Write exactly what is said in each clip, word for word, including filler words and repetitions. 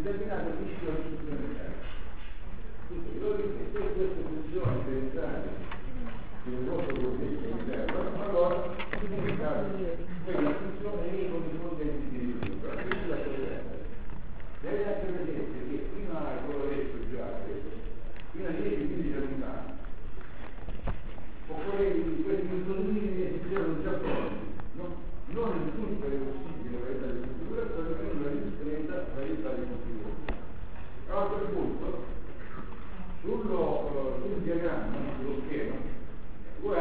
determinate missioni supplementari. Quindi io dico che se queste funzioni pensate del vostro processo interno, allora quella funzione è i corrispondenti di risultato. Questa è la cosa. Deve essere presente che prima, come ho detto già, fino a dieci quindici anni fa, occorre che questi dispositivi esistevano già pronti, no? Non in tutte le possibili varietà di configurazione, ma in una discreta varietà di configurazione. A un altro punto, sullo, sul diagramma, sullo schema, voi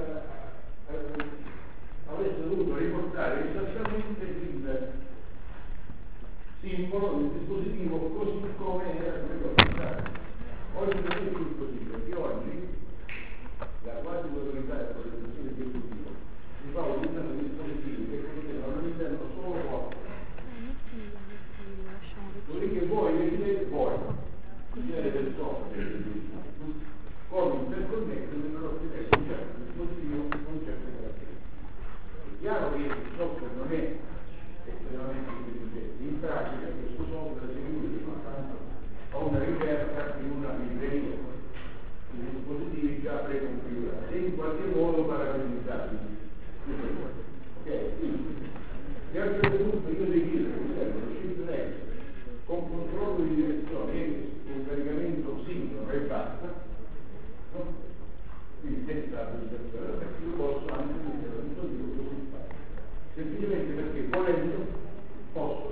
avreste dovuto riportare esattamente il simbolo del dispositivo così come era regolarizzato. Oggi non è più così, perché oggi la quasi totalità della progettazione di dispositivo si fa utilizzando dispositivi che contengono all'interno solo copie. Dopodiché voi decidete voi, in genere del software, come interconnettere le nostre teste un certo dispositivo con certe caratteristiche. È chiaro che il software non è estremamente intelligente, in pratica questo software si riunisce soltanto a una ricerca in una libreria di dispositivi già preconfigurati e in qualche modo parametrizzati. Ok? Quindi, se a un certo punto io decido che mi servono shift left con controllo di direzione e un caricamento sincrono e basta, no? Quindi senza applicazione, perché io posso anche mettere un dispositivo così facile, semplicemente perché volendo posso.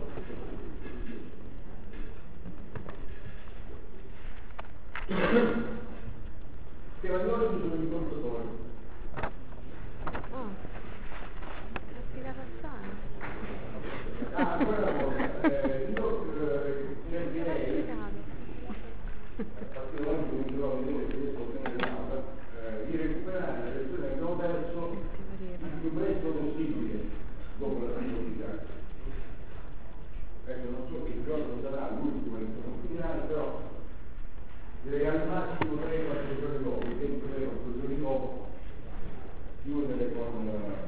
Chiamandoli sono i contatori. Oh, la spiegazione. Ah, quella cosa, eh, io eh, cercherei, particolarmente mi trovo a vedere che questo ottenere eh, di recuperare la versione che abbiamo perso il più presto possibile dopo la simplificazione. Ecco, non so che giorno sarà l'ultimo che sono finale, però direi al massimo tre quattro giorni dopo, il tempo tre quattro giorni dopo, chiudere con...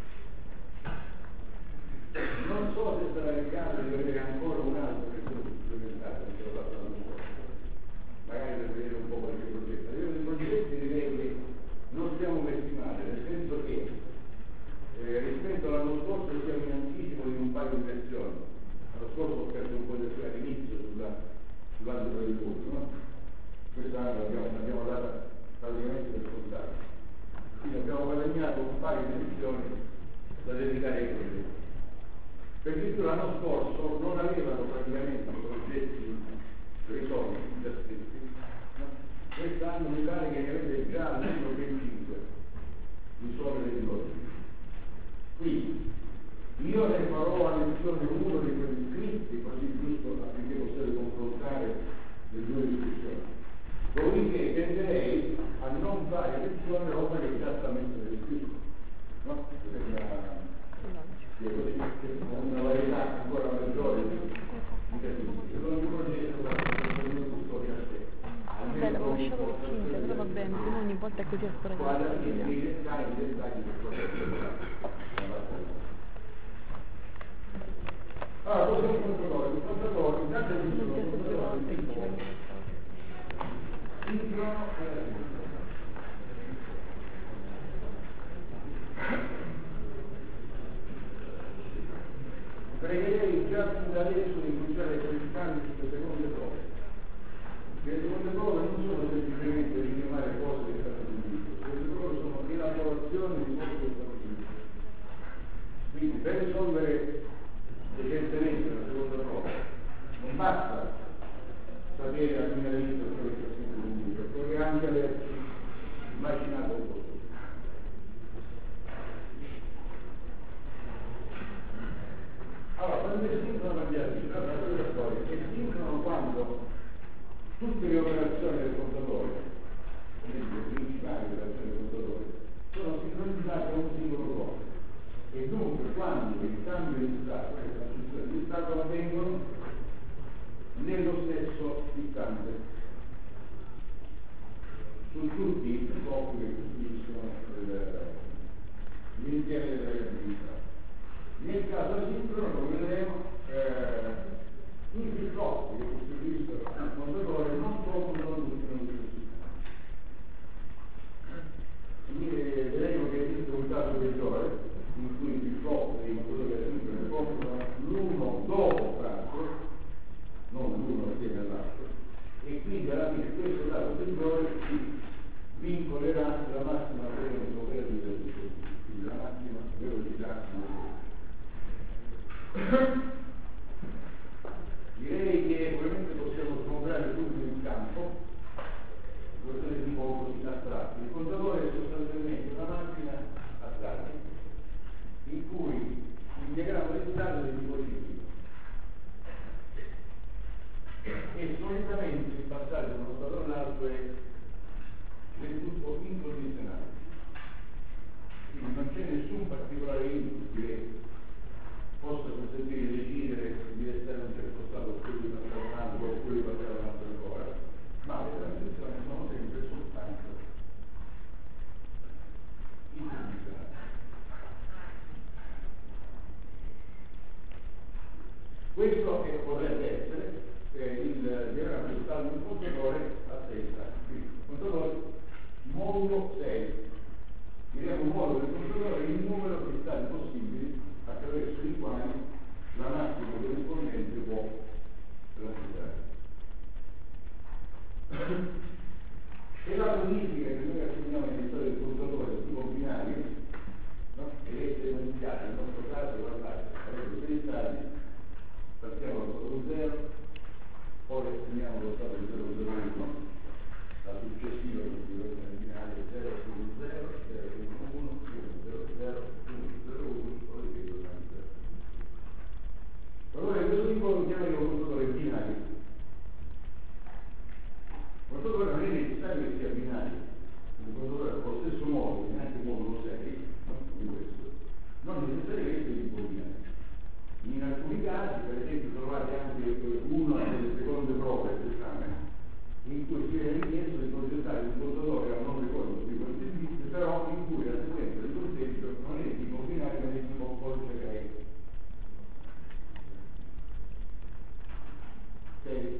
Non so se sarà il caso di vedere ancora un altro che sono supplementare, che l'ho fatto l'anno scorso, magari per vedere un po' qualche progetto. Io dei progetti direi che non stiamo messi male, nel senso che eh, rispetto all'anno scorso siamo in anticipo di un paio di versioni. L'anno scorso ho perso un po' di versione all'inizio sulla, sull'algebra del voto, no? Quest'anno l'abbiamo, l'abbiamo data praticamente per scontato. Quindi abbiamo guadagnato un paio di versioni da dedicare ai progetti. Perché l'anno scorso non avevano praticamente i progetti risolti, già scritti, no? Quest'anno mi pare che ne avete già almeno venticinque risolvere di loro. Quindi io ne farò a lezione uno di quelli scritti, così giusto affinché possiate confrontare le due discussioni. Dopodiché tenderei a non fare lezione roba che già sta messa nel scritto, no? Che così che una varietà ancora maggiore di capisci. Secondo il progetto va storia a sé. Vabbè, l'avevo lasciato per finire, però va bene, se no ogni volta è così a storia. Qua alla fine dei dettagli, i dettagli del progetto. Allora, questo è un contatore, un contatore, intanto è un contatore di tipo sincrono e asincrono. Pregherei già fin da adesso di cominciare a esercitare queste seconde prove. Le seconde prove non sono semplicemente richiamare cose che stanno in libro, le seconde prove sono elaborazione di cose che stanno in libro. Quindi per risolvere decentemente la seconda prova non basta sapere a prima vista quello che sta scritto in libro, occorre anche averci immaginato un po'. Allora, quando è sincrono abbiamo detto, la prima storia è sincrono quando tutte le operazioni del contatore, le principali operazioni del contatore, sono sincronizzate a un singolo blocco. E dunque quando il cambio di stato e la transizione di stato avvengono nello stesso istante su tutti i blocchi che costituiscono l'insieme della reabilità. Nel caso asincrono, come vedremo, eh, tutti i blocchi Questo che potrebbe essere eh, il diagramma di un contatore a sei stati. Quindi, contatore modulo sei. Diremo un modulo del contatore il numero di stati possibili attraverso i quali la macchina corrispondente può transitare. E la codifica che noi assegniamo in storia del contatore tipo binario, no? Che è evidenziata nel nostro caso, guardate, avete sei stati, partiamo dal stato zero, poi assegniamo lo stato zero zero uno, la successiva configurazione binaria zero uno zero, zero uno uno, uno zero zero, uno zero uno, poi ripeto zero. Allora questo tipo lo chiamiamo contatore binario. Il contatore non è necessario che sia binario, il contatore allo stesso modo, neanche modulo sei, no? Come questo, non necessariamente di tipo binario. In alcuni casi, per esempio, trovate anche una delle seconde prove dell'esame, in cui si viene richiesto di progettare un contatore a non ricordo di quanti bit, però in cui la sequenza di conteggio non è di tipo binario, ma è di tipo codice gaeta. Ok?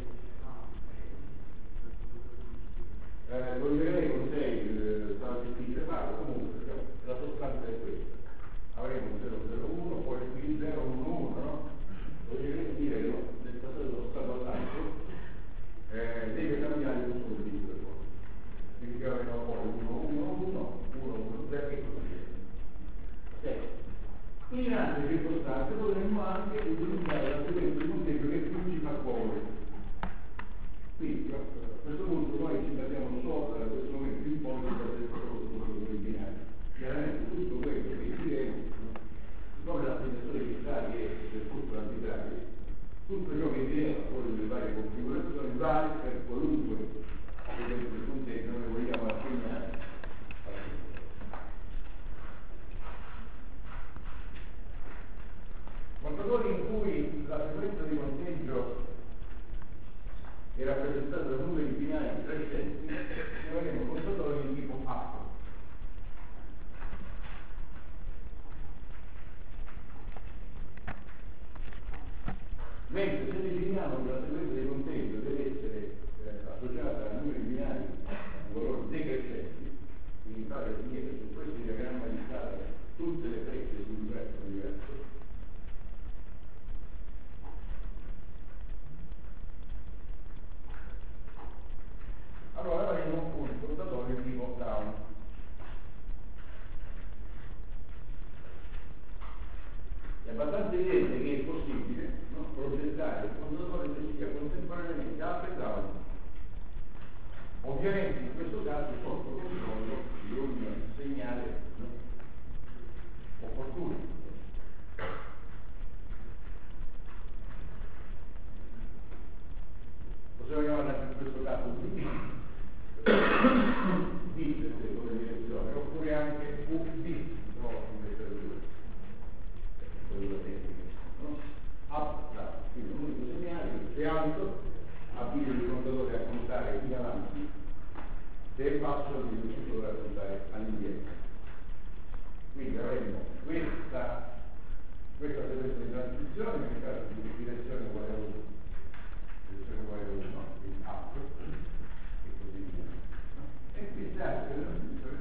Eh, lo direi con sei sarà difficile farlo, comunque la sostanza è questa. Avremo un zero zero uno, poi qui zero uno uno, no? Lo direi dire che nel passaggio dello stato all'altro eh, deve cambiare un solo di due cose. Quindi avremo poi uno uno uno, uno uno zero e così via. In altre circostanze potremmo anche utilizzare la sequenza di conteggio che più ci fa comodo. Quindi a questo punto noi ci mettiamo sopra, da questo momento in poi ci mettiamo solo sul contatore binario. Chiaramente tutto questo che diremo, come l'assegnazione di stati è del tutto arbitrario, tutto ciò che diremo fuori delle varie configurazioni vale per qualunque sequenza di conteggio noi vogliamo assegnare. Contatori in cui la sequenza di conteggio è rappresentata da numeri binari crescenti, chiameremo contatori di tipo A. Mentre se definiamo che la sequenza di conteggio deve essere eh, associata a numeri binari di valori decrescenti, quindi in pratica significa che su questo diagramma di scala tutte le frecce sul diverso sono diverse. Allora avremo un contatore tipo down. È abbastanza evidente che è possibile, no, progettare il contatore che sia contemporaneamente up e down. Ovviamente in questo caso sotto controllo di un segnale, no, opportuno. Possiamo chiamarla in questo caso B. Bit come direzione, oppure anche U bit, no, come per due, quello da tecnica, no? Up, down, quindi un unico segnale che è alto, avvia il contatore a contare in avanti, se è basso avvia il contatore a contare all'indietro. Quindi avremo questa questa sequenza di transizione, nel caso di direzione uguale a uno, direzione uguale a uno, quindi up, e così via. E queste altre transizioni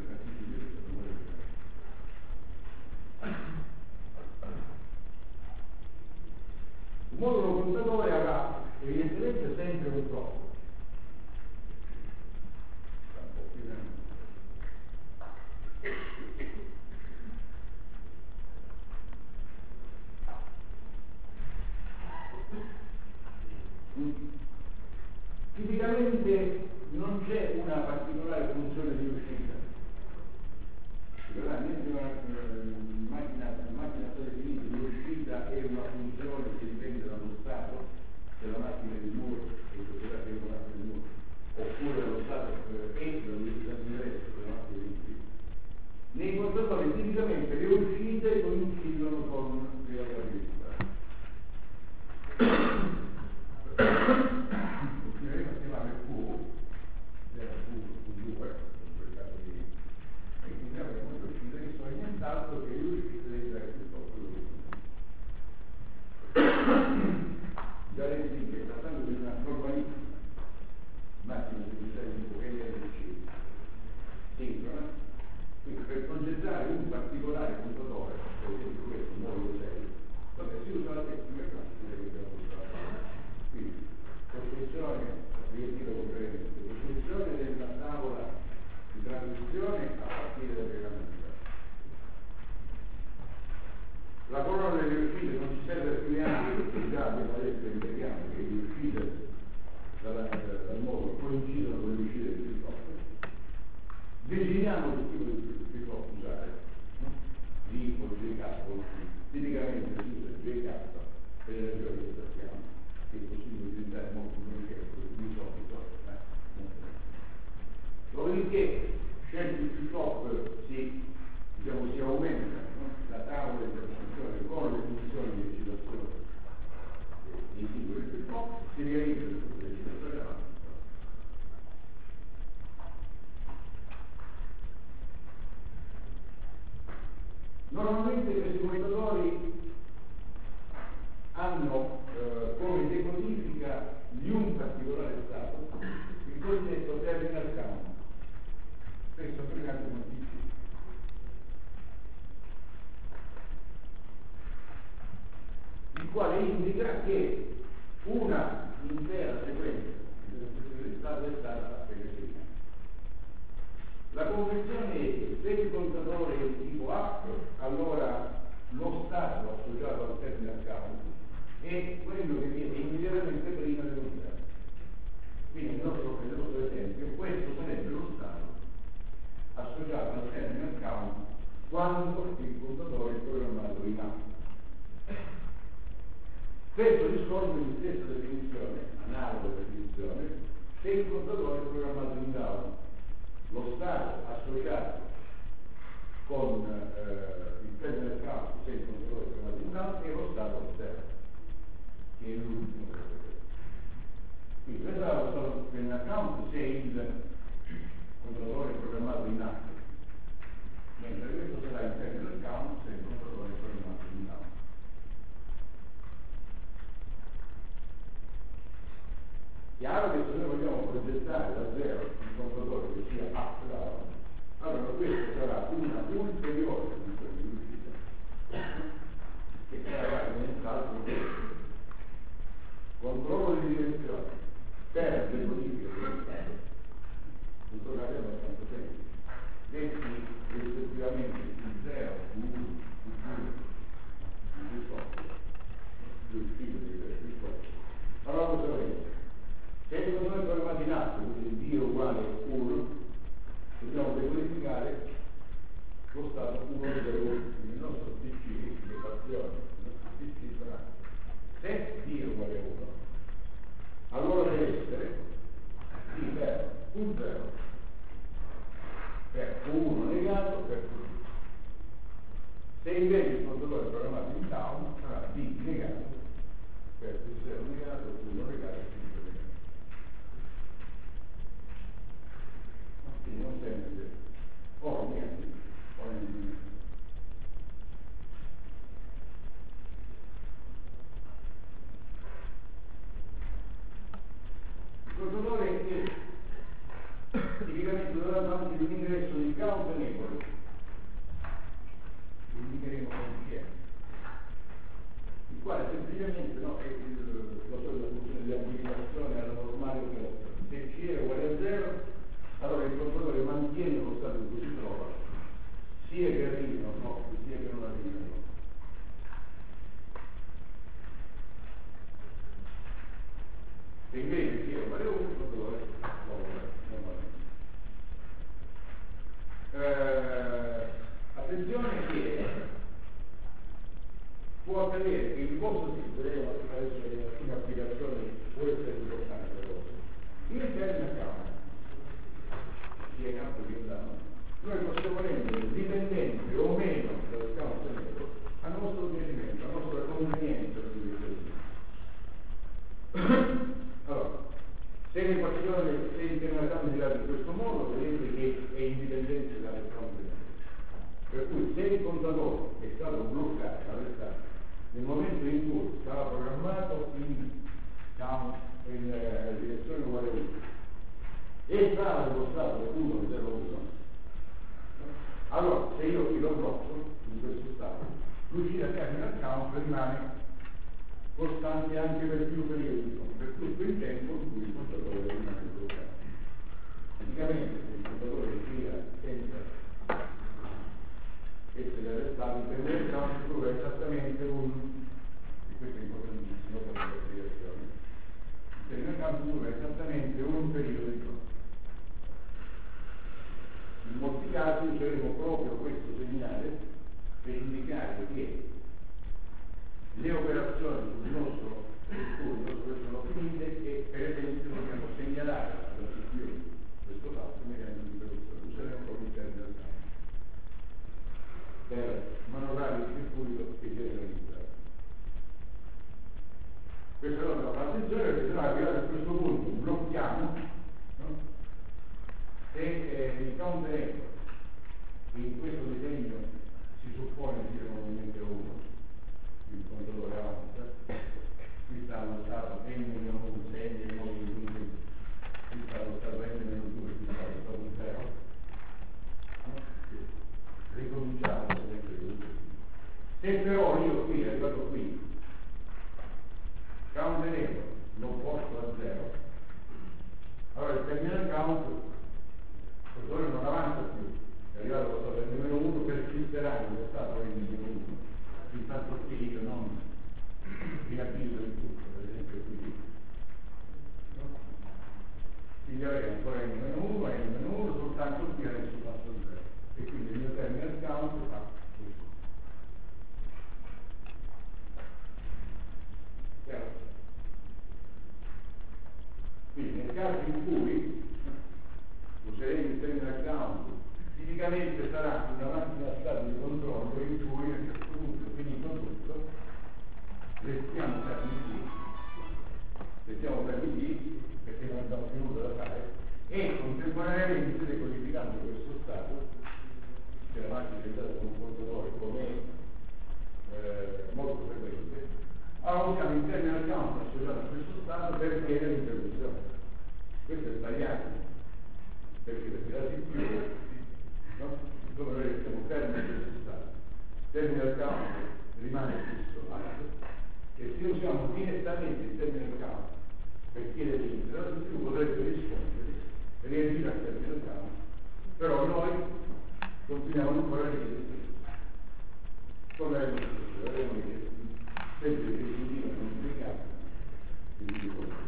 il modulo contatore avrà evidentemente sempre un troppo. Un po' più tipicamente non c'è una particolare funzione di uscita. Niente una uh, macchina, macchina definita di uscita è una funzione che dipende dallo stato della macchina di Moore, che considerata che è una macchina di Moore, oppure dallo stato uh, E dell'università di ingresso della macchina di Moore. Nei contatori tipicamente le uscite coincidono con le variabilità. Continueremo a chiamare Q, zero Q due, in quel caso di, e quindi avremo le uscite che sono nient'altro che le uscite dei tre piuttosto che adesso impegniamo che le uscite dalla, dal modo coincidono con le uscite del flip flop, definiamo il tipo di flip flop usare, no? G o J K, tipicamente si usa J K per le ragioni che sappiamo, che è possibile utilizzare molto più di solito. Dopodiché, scelti il flip flop si, diciamo, si aumenta, no? La tavola di funzione con le funzioni di eccitazione dei singoli flip flop, si realizza tutte le eccitazioni avanti. Normalmente questi contatori hanno eh, come decodifica di un particolare stato il cosiddetto terminal count, spesso abbreviato come T C, il quale indica che una intera sequenza di stato è stata appena segnata. La convenzione è che se il contatore è di tipo up, allora lo stato associato al terminal count è quello che viene immediatamente prima dell'unità. Quindi nel nostro, nel nostro esempio questo sarebbe lo stato associato al terminal count quando il contatore è programmato in up. Stesso discorso di stessa definizione, analoga definizione, se il contatore è programmato in down. Lo stato associato con eh, il terminal count, se il contatore è programmato in down, è lo stato esterno, che è l'ultimo. Quindi questo è lo stato terminal count se il contatore è programmato in up, mentre questo sarà il terminal count se il contatore è programmato in down. Chiaro che se noi vogliamo progettare da zero un contatore che sia up down, allora questo sarà una ulteriore funzione di uscita che sarà diventato controllo di direzione per le modifiche dello stato. Un programma abbastanza semplice. Detti rispettivamente Q zero, Q uno, Q due, Q quattro, le uscite di questi quattro. Allora cosa vedete? Se il contatore è programmato in atto, quindi D uguale uno, dobbiamo decodificare lo stato uno zero uno, quindi il nostro T C, l'equazione, il nostro T C sarà se D uguale uno, allora deve essere D per Q zero per Q uno negato per Q due. Se invece il contatore è programmato in down, sarà D negato per Q zero negato, Q uno negato e Q due negato. Quindi non sempre o niente o niente. Il contatore è tipicamente dotato anche di un ingresso di count enable, lo indicheremo come chi è, il quale semplicemente no, è il, la solita funzione di abilitazione alla normale operazione. Se C è uguale a zero, allora il contatore mantiene lo stato in cui si trova, sia che arrivino no, sia che non arrivino no. Se invece C è uguale a uno, il contatore lavora normalmente. Eh, attenzione che può accadere che il vostro tipo, vedremo adesso che alcune applicazioni può essere importante per voi. Il terminal count sia in campo che in down, noi possiamo rendere dipendente o meno dal count enable a nostro piacimento, a nostra convenienza. Allora, se l'equazione, se il terminal count è girato in questo modo, vedete che è indipendente dal count enable. Per cui se il contatore è stato bloccato all'estate nel momento in cui stava programmato in down in uh, direzione uguale a uno e stava nello stato uno zero uno, allora se io qui lo blocco in questo stato, l'uscita terminal count rimane costante anche per più periodi, per tutto il tempo in cui il contatore rimane bloccato. Praticamente se il contatore gira senza essere arrestato, il terminal count dura esattamente un, e questo è importantissimo, dopo la classificazione. Il terminal count dura esattamente un periodo di tempo. In molti casi useremo proprio questo segnale per indicare che le operazioni sul nostro studio sono finite e per esempio dobbiamo segnalare alla C P U questo fatto mediante l'interruzione. Useremo proprio il terminal count per manovrare il circuito che viene realizzato. Questa è una fase attenzione perché sennò arrivati a questo punto blocchiamo, no? Se eh, il count record che in questo disegno si suppone sia normalmente uno, il contatore avanza, qui sta allo stato n meno uno, sei meno uno, qui sta allo stato n meno due, qui sta allo stato zero, no? Ricominciamo sempre così. Se però io qui, arrivato qui, count record lo porto a zero, allora il terminal count il contatore non avanza più, è arrivato allo stato n meno uno, persisterà in lo stato n meno uno, fin tanto che io non riabilito il tutto, per esempio qui, no? Quindi avremo ancora n meno uno, n meno uno, soltanto qui adesso passo a zero, e quindi il mio terminal count fa questo. Chiaro? Quindi nel caso in cui useremo il terminal count, tipicamente sarà una macchina a stato di controllo in cui a un certo punto, finito tutto, restiamo fermi qui, restiamo fermi qui perché non abbiamo più nulla da fare e contemporaneamente decodificando questo stato, che la macchina è stata con un contatore come eh, molto frequente, allora usiamo il terminal count associato a questo stato per chiedere l'interruzione. Questo è sbagliato, perché perché la C P U, no? Dove noi restiamo fermi in questo stato, terminal count rimane fisso alto, e se usiamo direttamente il terminal count per chiedere l'interruzione, la C P U potrebbe rispondere, reagire al terminal count, però noi continuiamo ancora a chiedere come è possibile, vedremo che sempre che si dica non spiegato, quindi dico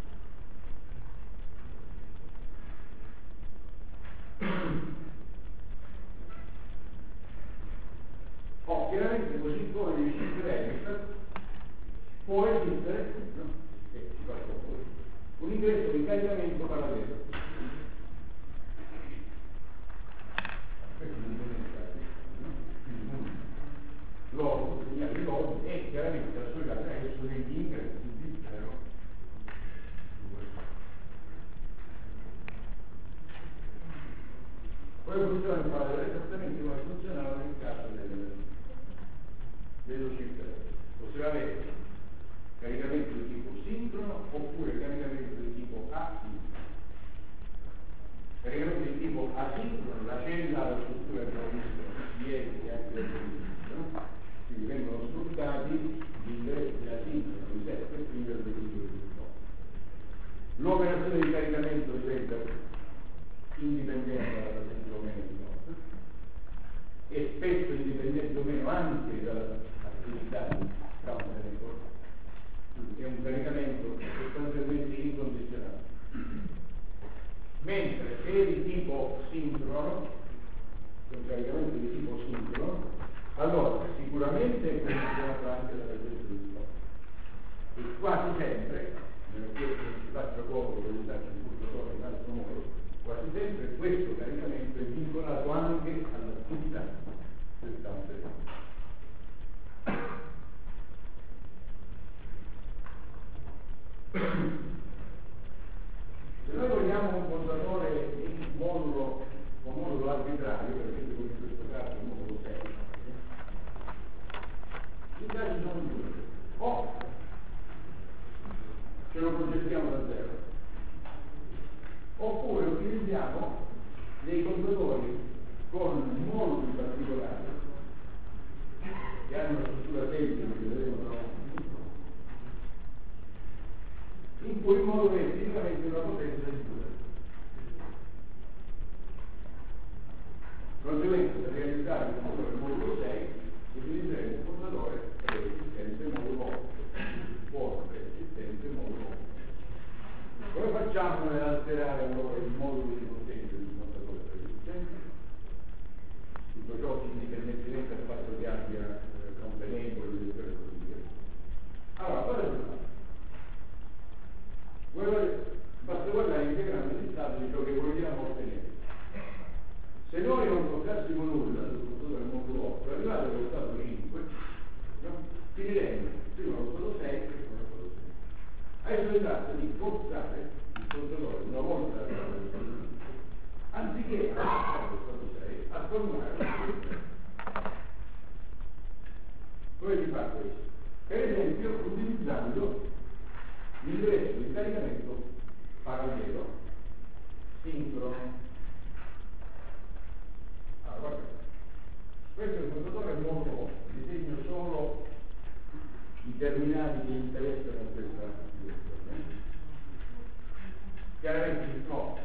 oh, chiaramente così come nel shift register può esistere, no? eh, ci faccio poi, un ingresso di caricamento parallelo. Questo non è load, segnale di load e chiaramente associato a esso degli ingressi di zero. Poi funziona in fare esattamente come funzionava nel caso del, dello shift register, ossia avere caricamento di tipo sincrono oppure caricamento di tipo asincrono. Caricamento di tipo asincrono, la cella, la struttura che abbiamo visto ieri e anche oggi, no? Quindi vengono sfruttati gli ingressi asincroni di sette prima del recupero di tutto. L'operazione di caricamento diventa indipendente dalla presenza o meno di notte e spesso indipendente o meno anche dall'attività di campo record. È un caricamento sostanzialmente incondizionato. Mentre se è di tipo sincrono, è un caricamento di tipo sincrono, allora sicuramente è condizionato anche dalla presenza di stop. E quasi sempre, nella quale si faccia poco per usare il cursore in altro modo, quasi sempre questo caricamento è vincolato anche all'attività del campo record. Se noi vogliamo un contatore in modulo o modulo arbitrario, per esempio come in questo caso il modulo sei, i casi sono due: o ce lo progettiamo da zero, oppure utilizziamo dei contatori con moduli particolari che hanno una struttura semplice che vedremo tra un in cui il modulo è tipicamente una potenza di due. Conseguenza, per realizzare il contatore del modulo sei utilizzeremo un contatore per esistenza modulo otto, adesso si tratta di forzare il contatore una volta anziché a formare un come si fa questo? Per esempio utilizzando l'ingresso di caricamento parallelo sincrono. Allora, guarda, questo è un contatore molto molto, disegno solo i terminali che interessano a questa direzione. Chiaramente il troppo,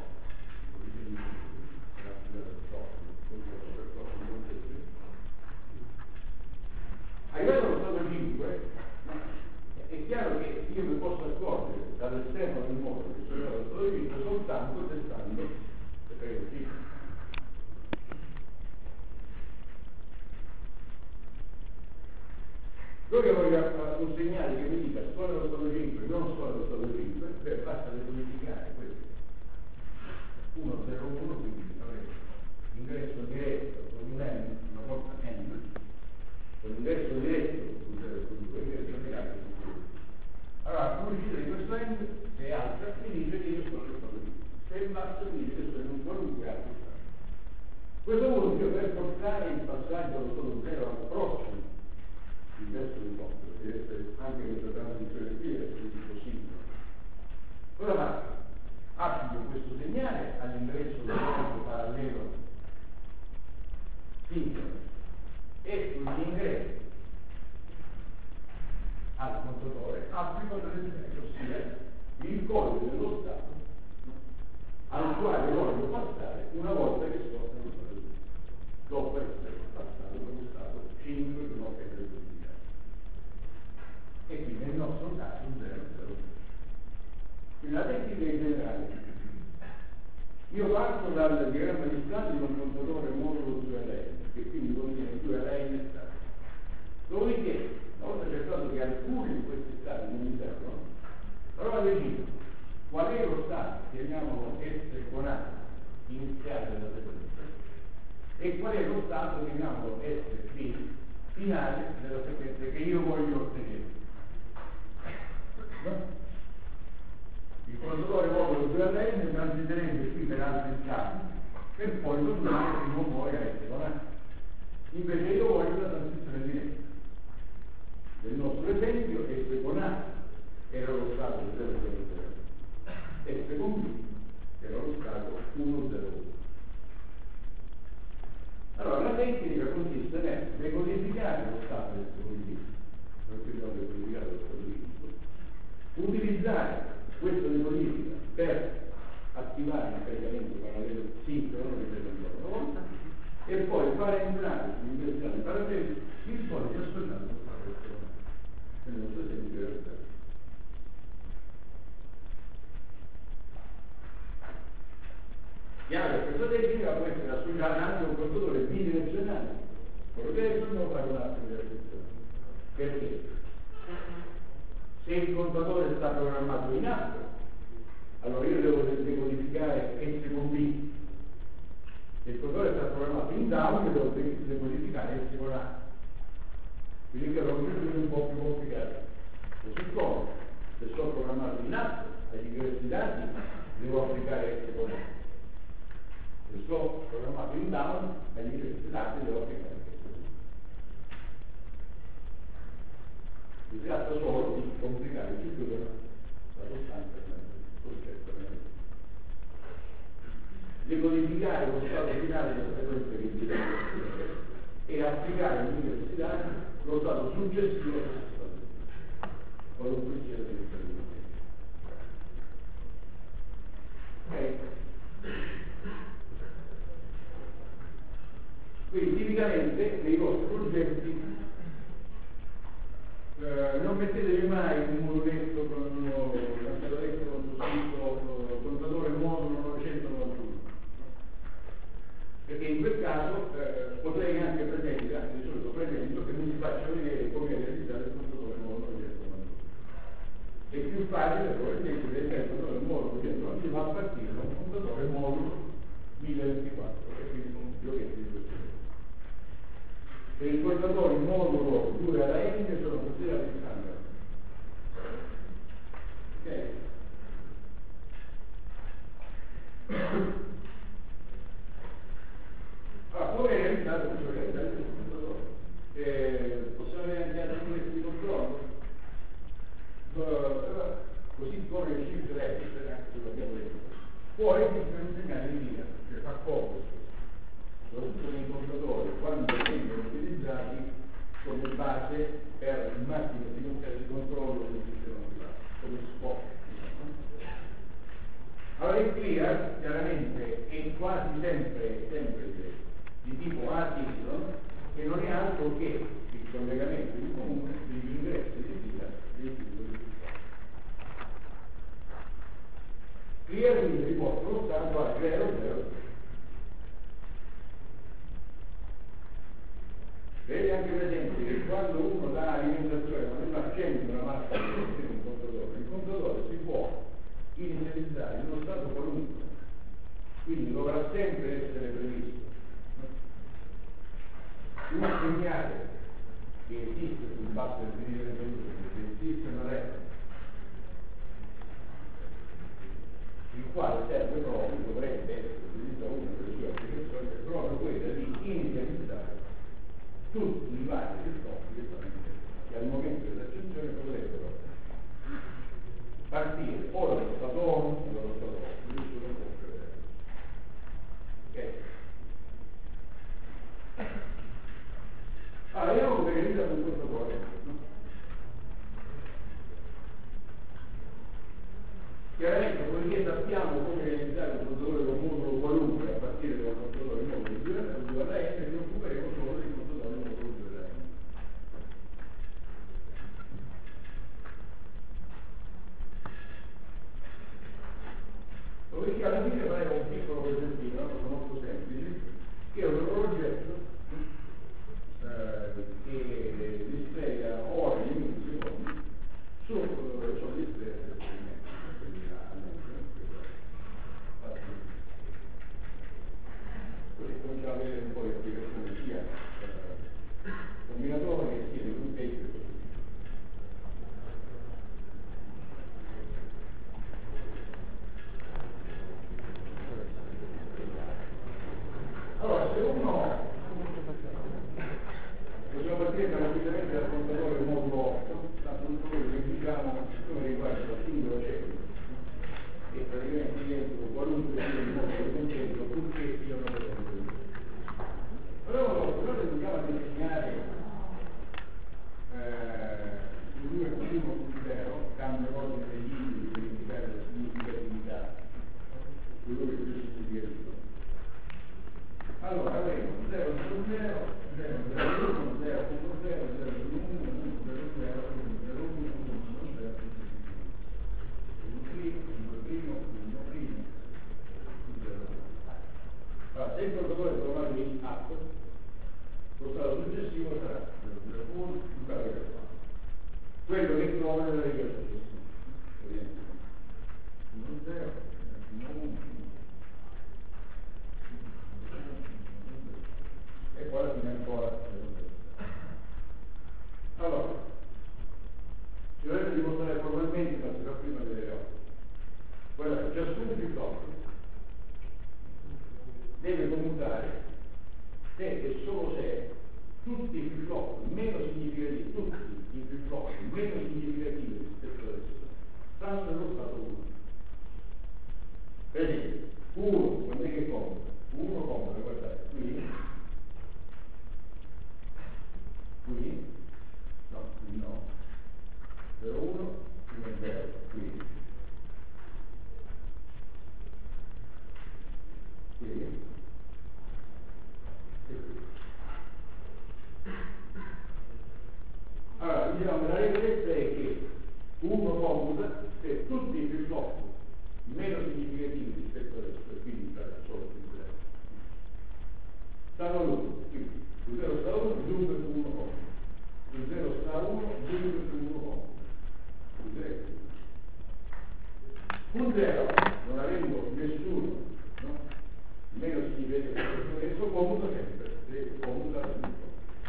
arrivato allo stato cinque, è chiaro che io mi posso accorgere dall'esterno del mondo che sono allo stato cinque soltanto testando le prerogative. Noi che voglio un segnale che mi dica sto nello stato cinque, non sto nello stato cinque, beh, basta decodificare questo. uno zero uno, quindi avremo ingresso diretto con un n, una volta n, con ingresso diretto su zero su due, ingresso diretto su due. Allora, l'uscita di questo n, se è alta, mi dice che io sto nello stato cinque. Se è bassa, mi dice che sto in un qualunque altro stato. Questo vuol dire per portare il passaggio allo stato zero al prossimo ingresso di mondo, deve essere anche questa transizione qui deve essere possibile. Cosa faccio? Applico questo segnale all'ingresso del mondo parallelo sincrono e sull'ingresso al contatore applico l'esempio, ossia il codice dello stato al quale voglio passare una volta che sto nello stato dopo essere passato nello stato cinque che non è preso. E quindi nel nostro caso zero zero. Quindi la tecnica è generale. Io parto dal diagramma di stato di un contatore modulo due L N, che quindi contiene due L N stati. Dopodiché, una volta accertato che alcuni di questi stati non mi servono, allora decido qual è lo stato, chiamiamolo S con A, iniziale della sequenza, e qual è lo stato, chiamiamolo S B, finale della sequenza che io voglio ottenere. No? Il contatore modulo due L N transiterebbe qui per altri stati per poi tornare prima o poi a S con A. Invece io voglio la transizione diretta. Nel nostro esempio S con A era lo stato zero zero zero, S con B era lo stato uno zero uno. Allora la tecnica consiste nel decodificare lo stato S con B, perché abbiamo decodificato lo stato B, utilizzare questa decodifica per attivare il caricamento parallelo sincrono una volta e poi fare entrare sull'inversione parallelo il codice associato allo stato S. Nel nostro esempio era zero. Chiaro, questa tecnica può essere associata anche a un contatore bidirezionale, quello che adesso non fare un'altra direzione. Perché? Se il contatore sta programmato in up, allora io devo decodificare S con B. Se il contatore sta programmato in down, io devo decodificare S con A. Quindi che è un po' più complicato. Così come, se sto programmato in up, agli ingressi dati, devo applicare S con A. Se sto programmato in down, agli ingressi dati, devo applicare S con A. Si tratta solo di complicare di più la sostanza del concetto. Decodificare lo stato finale della sequenza che si dà e applicare all'università lo stato successivo a questo stato. Qualunque sia la direzione. Ok? Quindi tipicamente nei vostri progetti Eh, non mettetevi mai un moduletto con un cancelletto con scritto contatore modulo novecentonovantuno, perché in quel caso eh, potrei anche pretendere, di solito pretendo che mi si faccia vedere come realizzare il contatore modulo novecentonovantuno. È più facile probabilmente vedere il contatore modulo novecentonovantuno a partire da un contatore modulo mille ventiquattro, e quindi con giochetti di questo tipo. Per il contatore modulo due alla N sono considerati standard. Ok? Allora, come realizzare questo realizzare questo controllo? Eh, possiamo vedere anche altri metodi di controllo? Uh, così come il shift register, anche se l'abbiamo detto, può esistere un segnale di via, che fa poco, soprattutto nei contatori, quando vengono utilizzati come base per il massimo di controllo del sistema privato, come spot. Allora il clear chiaramente è quasi sempre, sempre di tipo asincrono, che non è altro che il collegamento in comune degli ingressi di via dei singoli sistemi. Clear quindi riporta lo stato a zero zero zero. Vedi anche per esempio che quando uno dà alimentazione, quando uno accende una macchina di un contatore, il contatore si può inizializzare in uno stato qualunque, quindi dovrà sempre essere previsto un segnale che esiste sul basso del finire del che esiste una regola, il quale serve proprio, dovrebbe essere utilizzato una delle sue applicazioni, è proprio quella di inizializzare tutti i vari risposti che sono interessati, che al momento dell'accensione potrebbero partire o dallo stato uno o dallo stato otto, nessuno può prevedere. Ok? Allora, vediamo come realizza con questo corrente. Chiaramente, poiché sappiamo come realizzare un contatore con modulo qualunque a partire da un contatore modulo due R M, ci occuperemo solo del contatore modulo due R M. Dopodiché alla fine faremo un piccolo presentino, una cosa molto semplice, che è un progetto eh, che displaya ore, minuti, secondi su uh, display del esperimento. Così cominciamo a vedere un po' di applicazioni sia eh, combinatori sia di gruppetti e così. Allora, se uno possiamo partire tranquillamente dal contatore modulo otto, tanto un contatore che diciamo come riguarda il singolo cellula e praticamente identico qualunque sia il modulo di conteggio purché siano presenti. Allora, noi dobbiamo disegnare il due punto zero, cambio ordine degli indici per indicare la significatività, quello che è più significativo. Allora avremo zero zero zero, zero zero uno, zero uno zero, zero uno uno, zero zero uno, zero uno uno, zero uno primo, uno primo, uno primo, zero. Allora, se il protocollo è trovato in app, lo stato successivo sarà zero zero uno, un carattere qua. Quello che trova nella riga successiva. uno zero, uno uno. E poi alla fine ancora. Allora, ci dovete dimostrare formalmente, ma si fa prima delle otto. Guardate, ciascuno più tocco deve commutare se e solo se tutti i flip-flop meno significativi, tutti i flip-flop meno significativi rispetto ad esso, stanno nello stato uno. Per esempio, uno, quando è che computa? uno computa, guardate, qui, qui, no, qui no, zero uno, qui zero, qui, qui, e qui. Allora, diciamo, la regola è che uno computa se tutti i flip-flop meno significativi rispetto ad esso, e quindi solo più zero, stanno l'uno, quindi il zero sta uno, dunque su uno computa, il zero sta uno, dunque su uno computa, il zero. Un zero, non avendo nessuno, no? Meno significativo rispetto ad esso, computa sempre, se computa tutto.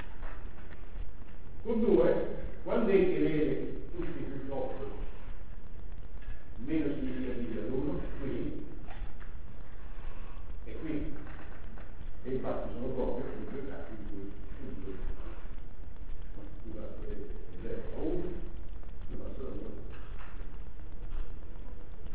Con due, quando è che vede tutti i flip-flop meno significativi ad uno, qui,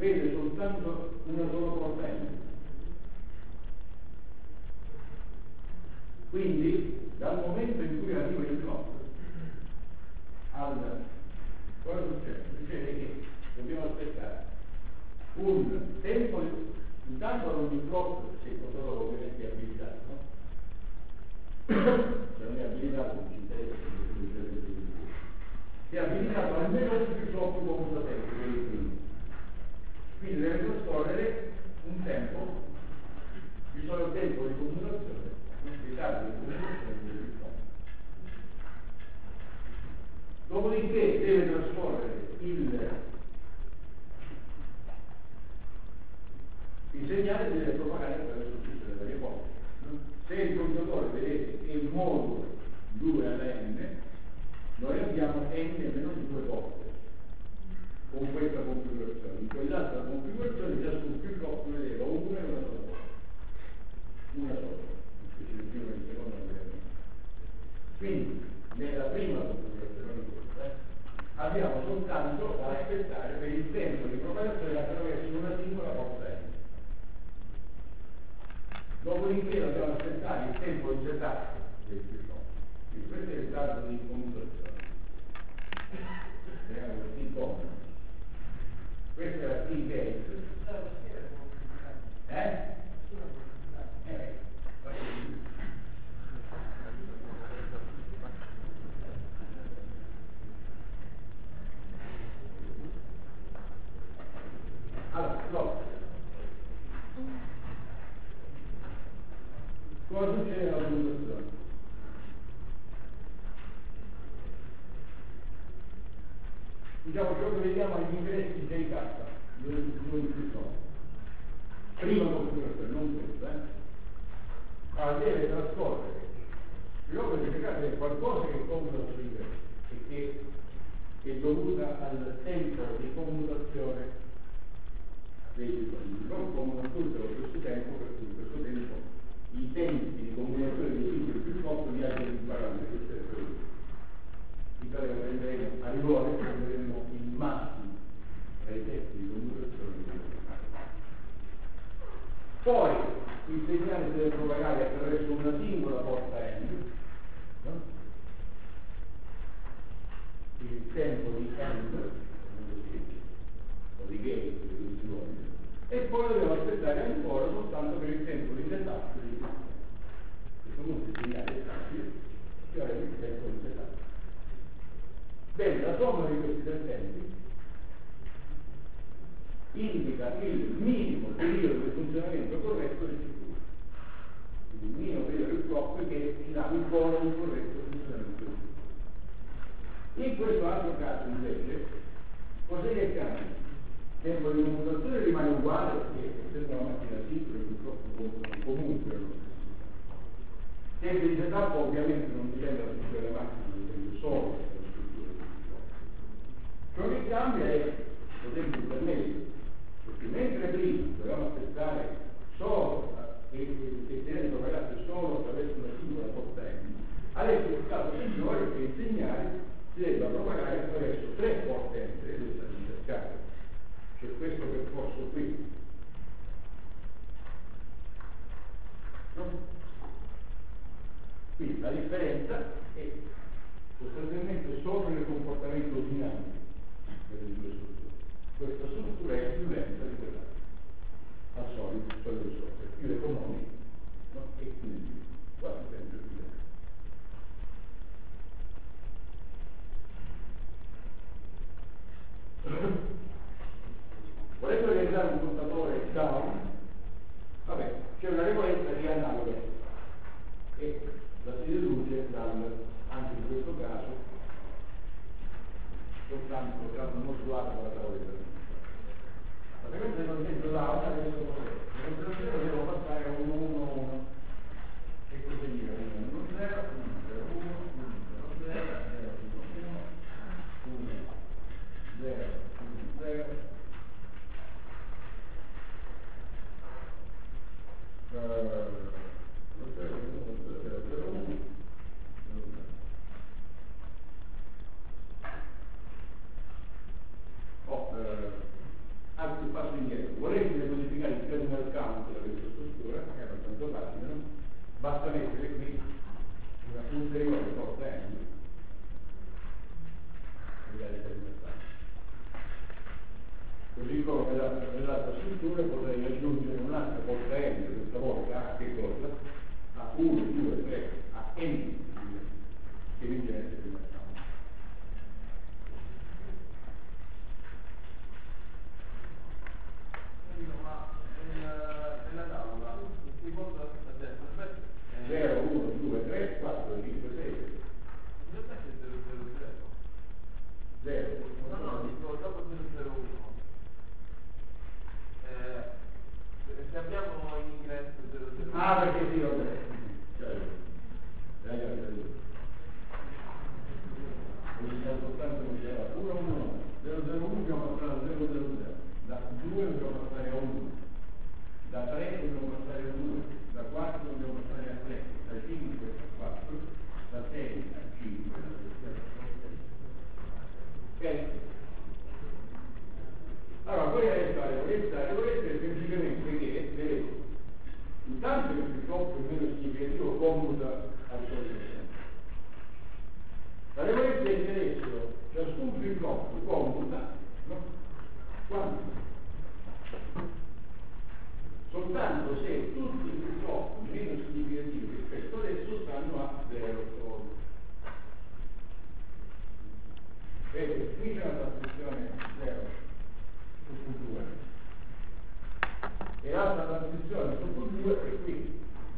vede soltanto una sola portente. Quindi dal momento in cui arriva il clock al cosa succede? Succede che dobbiamo aspettare un tempo, intanto non il clock si è controllato ovviamente abilitato, no? Se non è abilitato non ci interessa, si è abilitato almeno un flip-flop computo tempo, che è il primo. Quindi deve trascorrere un tempo, ci sono il tempo di commutazione, il ritardo di commutazione del flip-flop. Dopodiché deve trascorrere il, il segnale deve propagare attraverso tutte le varie porte. Se il computatore, vedete, è il modulo due alla n, noi abbiamo n meno di due porte con questa configurazione. In quell'altra configurazione ciascun flip-flop vedeva una e una sola porta, una sola, invece di prima e di seconda non vedeva. Quindi nella prima configurazione di questa abbiamo soltanto da aspettare per il tempo di propagazione attraverso una singola porta n. Dopodiché dobbiamo aspettare il tempo di setup del flip-flop. Quindi questo è il ritardo di commutazione. Vediamo il T-comma. Questa è la T-gate. Eh? Eh. Allora, no. Cosa succede alla commutazione? Diciamo ciò che vediamo agli ingressi J K, dove ci sono. Prima configurazione, non questa, eh? Allora deve trascorrere. Ciò che cercate è qualcosa che computa sull'ingresso e che è dovuta al tempo di commutazione dei singoli. Non commutano tutti allo stesso tempo, per cui in questo tempo i tempi di combinazione dei singoli più forti viaggiano in parametri stessi. In Italia prenderemo a rigore, prenderemo il massimo dai tempi di commutazione di poi il segnale si deve propagare attraverso una singola porta n, no? Il tempo di end o di gate e poi dobbiamo aspettare ancora soltanto per il tempo di setup di questo punto il segnale è stabile e ora il tempo di setup. Bene, la somma di questi tre tempi indica il minimo periodo di funzionamento corretto del circuito, il minimo periodo del clock che ci dà un buono un corretto funzionamento del circuito. In questo altro caso invece cos'è che cambia? Il tempo di commutazione rimane uguale perché essendo una macchina sincrona il clock comunque è lo stesso. Il tempo di setup ovviamente non dipende dalla struttura della macchina, dipende solo dalla struttura del clock. Ciò che cambia è lo tempo intermedio, perché mentre prima dovevamo aspettare solo e il segnale propagasse solo attraverso una singola porta n, adesso il caso peggiore è che il segnale si debba propagare attraverso tre porte n, tre due stati cercate. C'è questo percorso qui, no? Quindi la differenza è sostanzialmente solo nel comportamento dinamico delle due strutture. Questa struttura è più lenta di quella al solito, solito software, più economica, no? E quindi quasi sempre più lenta. Volendo realizzare un contatore down, vabbè, c'è una regoletta di analoga e la si deduce dal, anche in questo caso, soltanto dal modulato con la tavoletta. La frequenza di conteggio down è questo cos'è? La considerazione devo passare a uno uno uno e così via, uno zero, uno zero uno, uno zero zero, zero uno uno, zero uno zero. Oh, eh, altri passi così come nell'altra, nell'altra struttura potrei aggiungere un'altra porta n, questa volta a che cosa? A uno, due, tre, a n che mi genera il mercato. Ma nella tavola si conta a destra, zero, uno, due, tre, quattro, cinque, sei. zero. No, no, dico dopo zero zero uno. Eh, se abbiamo in ingresso zero zero uno. Ah, perché sì, vabbè. Cioè, dai, dai, dai. Quindi soltanto mi diceva uno uno, zero zero uno dobbiamo passare a zero zero zero, da due dobbiamo passare a uno, da tre dobbiamo passare a due, da quattro dobbiamo passare a tre, da cinque a quattro, da sei a cinque, da sette a ok? Allora, voi avete fare, volete fare, volete semplicemente che, vedete, intanto che il troppo è meno significativo commuta al solito. La regolenza è che adesso ciascun flip-flop commuta, no? Quanto? Soltanto se tutti i flip-flop meno significativi rispetto adesso stanno a zero. Vedete, qui c'è una trascrizione zero su Q due e l'altra trascrizione su Q due è qui.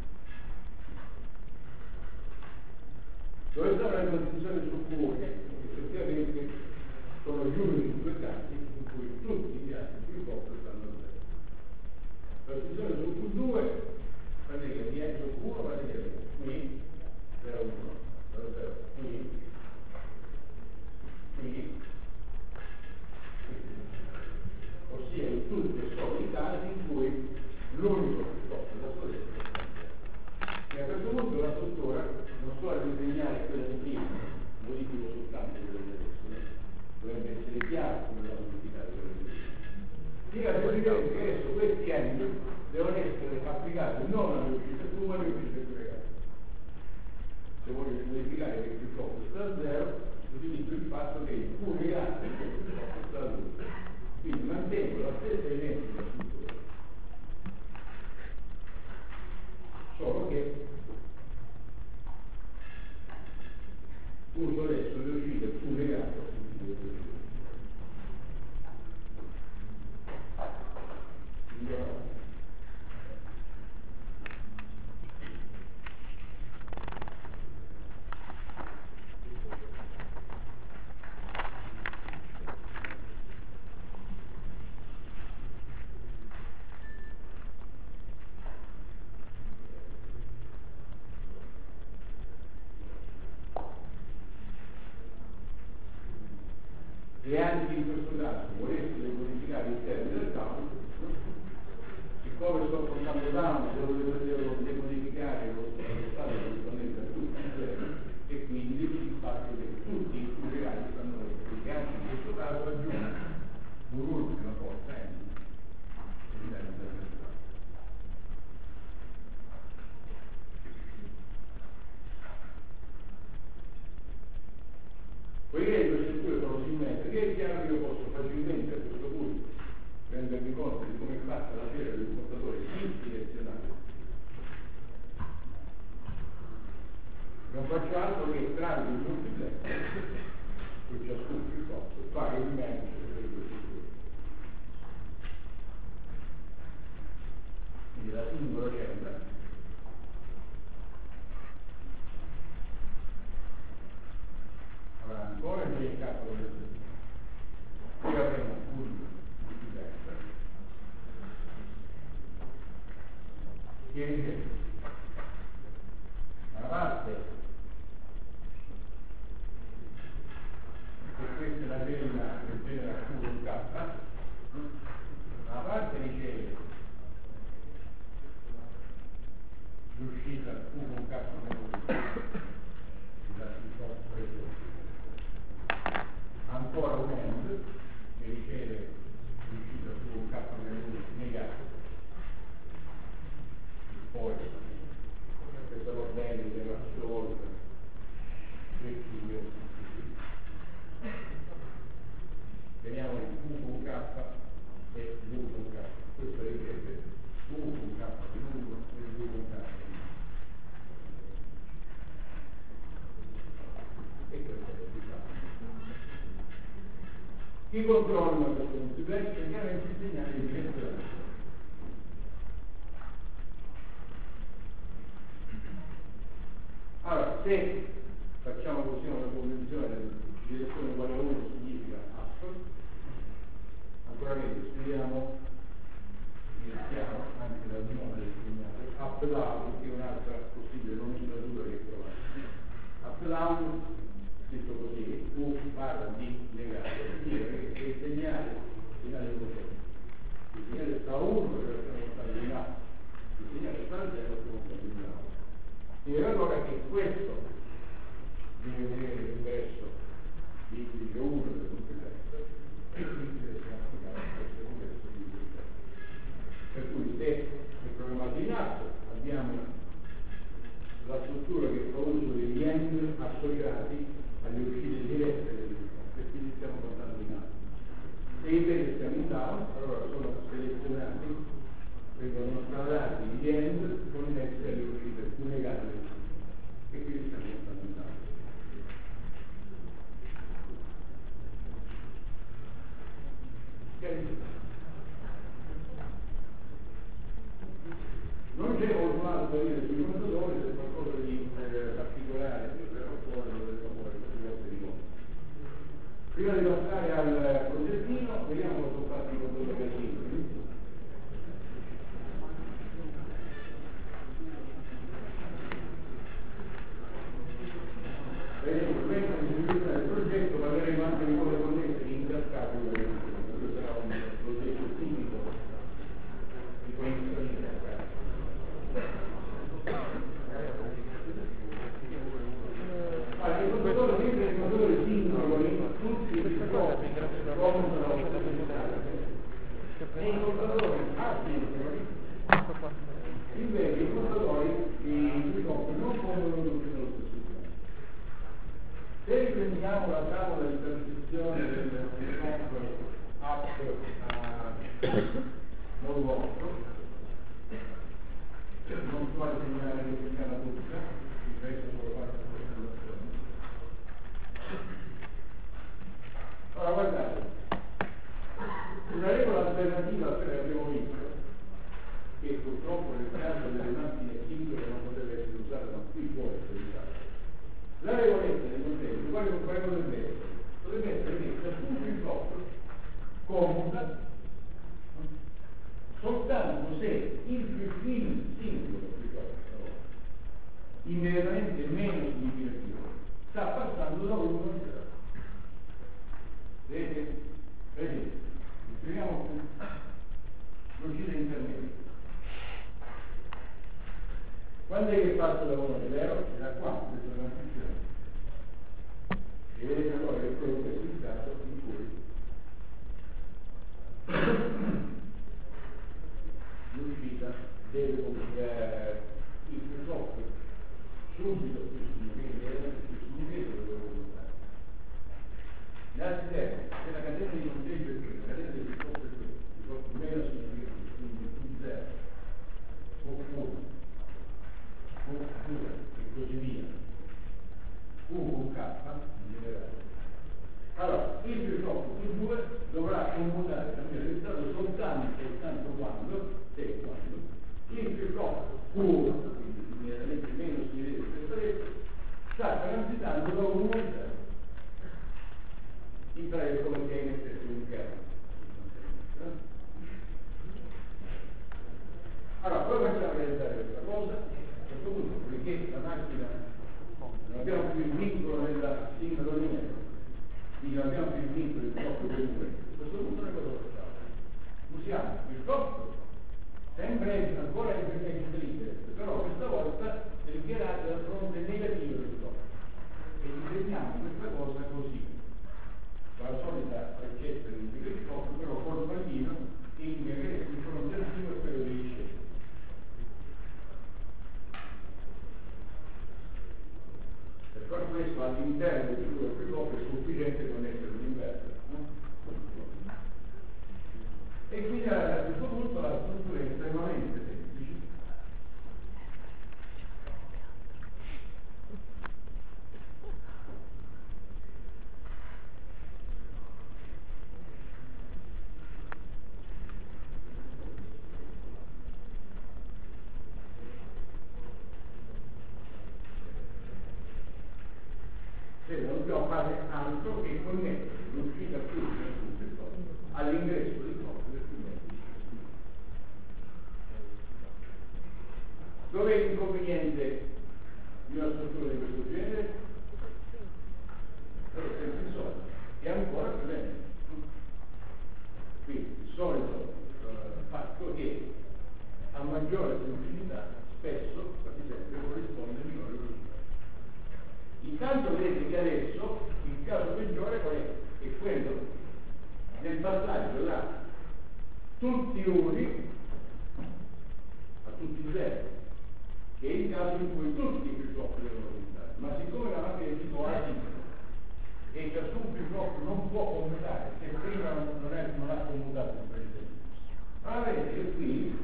Dove sta una trascrizione su Q uno che effettivamente sono gli unici due casi in cui tutti gli altri più forti stanno a zero. Trascrizione su Q due, guardate che viene su Q uno, guardate che qui zero uno, zero zero, qui, qui, ossia in tutti e solo i casi in cui l'unico che porta da solo e a questo punto la struttura non sto a disegnare quella di prima, modifico soltanto quella di adesso, dovrebbe essere chiaro come la modificare quella di prima. Dica semplicemente che adesso questi n devono essere applicati non alle uscite Q ma alle uscite Q legate. Se volete modificare che più poco sta a zero, utilizzo il fatto che il Q legate che più poco sta a due. Quindi mantengo la stessa identica struttura, solo che uso adesso le uscite Q legate a tutti e due. E anche in questo caso voleste modificare il termine del down, siccome sto portando down devo demodificare lo stato corrispondente a tutti i zero e quindi il fatto che tutti i collegati stanno perché anche in questo caso aggiungo un'ultima porta n all'interno del risultato. Poiché le due strutture sono simmetriche, è chiaro che io posso facilmente a questo punto rendermi conto di come è fatta la sfera del comportatore bidirezionale. Non faccio altro che estrarre il multiplex su ciascun flip-flop, fare il match delle due strutture. Quindi la singola cella avrà ancora il calcolo del servizio. Qui avremo un multiplex che riceve una parte e questa è la cella che genera Q con K, una parte riceve l'uscita Q con K ancora un end che riceve l'uscita Q con K negato, poi questo bordello della sua volta tre chiude, veniamo in Q con K e Chi controlla questo multiplex? Chiaramente il segnale di direzione. Allora, se facciamo così una convenzione di direzione uguale a uno significa up, ancora meglio, scriviamo, iniziamo anche dal nome del segnale, up down, che è un'altra possibile nomenclatura che trovate. Up down, scritto così, U barra D negato, significa che il segnale, il segnale cos'è? Il segnale sta a uno perché stiamo portando in alto, il segnale sta a zero perché stiamo portando in alto. E allora che questo deve vedere l'ingresso di indice uno del multiplex e quindi deve essere applicato a questo ingresso di multiplex. Per cui se il programmato in atto abbiamo la struttura che fa uso degli end associati alle uscite dirette del multiplex e quindi stiamo portando in atto. Se invece stiamo in down, allora sono selezionati, vengono stradati gli end connessi alle uscite più negate e quindi stiamo portando in down. Non c'è molto altro da dire sui contatori, se qualcosa di eh, particolare verrà fuori, lo vedremo fuori queste cose di nuovo. Prima di passare al progettino, vediamo cosa sono fatti i contatori singoli. Vedete, questa è l'esecuzione del progetto, parleremo anche di cose connesse in cascato, questo sarà un progetto tipico di questo in cascato. Allora, il contatore sempre il contatore singoli, tutti i scopi commono e i contatori asincroni, invece i contatori i scopi non commono tutti nello stesso. Se riprendiamo la tavola di transizione del software up a modo otto, non so quale segnale che si chiama tutta, mi penso solo fare una presentazione. Allora guardate, una regola alternativa a quella che abbiamo visto, che purtroppo nel caso delle macchine singole non poteva essere usata, ma qui può essere usata. La regoletta dei contenuti, quale potrebbe essere? Potrebbe essere messa tutto in blocco, comoda, soltanto se il più fine singolo, immediatamente meno significativo, sta passando da uno a zero. Vedete? Vedete? Scriviamo l'uscita intermedia. Quando è che passa da uno a zero? Da qua, questa è la funzione. E vedete allora che quello che è il caso in cui l'uscita deve comunque il software subito più significativo più significativo dove lo fare. Gli altri termini, se la catena di conteggio è qui, la catena di software è qui, il software meno significativo, quindi più zero, oppure oppure e così via, U con K in generale. Allora, il più troppo più due dovrà computare, cambiare il risultato soltanto e soltanto quando, se quando, il più troppo puro, quindi immediatamente meno si vede questa rete, sta transitando da uno a zero. In pratica come che mettesse un kernel. Allora, poi facciamo realizzare questa cosa. Perché la macchina non abbiamo più il vincolo nella sincronia, quindi non abbiamo più il vincolo del blocco dei due. A questo punto noi cosa facciamo? passaggio da tutti uni a tutti zero, che è il caso in cui tutti i flip-flop devono aumentare. Ma siccome la macchina è tipo A e ciascun flip-flop non può commutare se prima non, è, non ha commutato il precedente, allora vedete che qui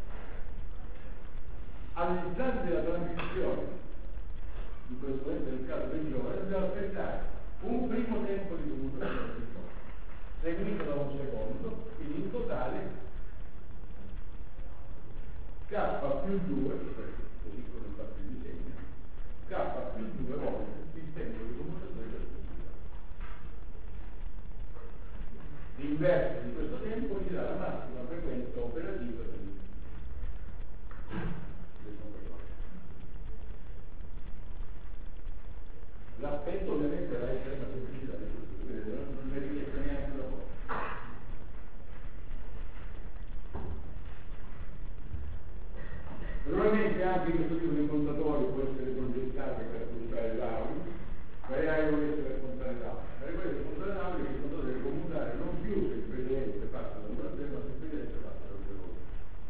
all'istante della transizione, in questo momento nel caso del giovane, dobbiamo aspettare un primo tempo di commutazione del flip-flop seguito da un secondo, quindi in totale K più due, così come fatto il disegno, K più due volte il tempo di commutazione del flip-flop. L'inverso di questo tempo ci dà la massima frequenza operativa del l'aspetto ovviamente è la estrema semplicità di questo, vedete, non ne richiede neanche la cosa. Naturalmente anche questo tipo di contatore può essere progettato per contare l'audio, magari vuole essere per contare l'audio, magari vuole essere per contare l'audio che il contatore deve commutare non più se il precedente passa da uno a zero, ma se il precedente passa da zero a uno.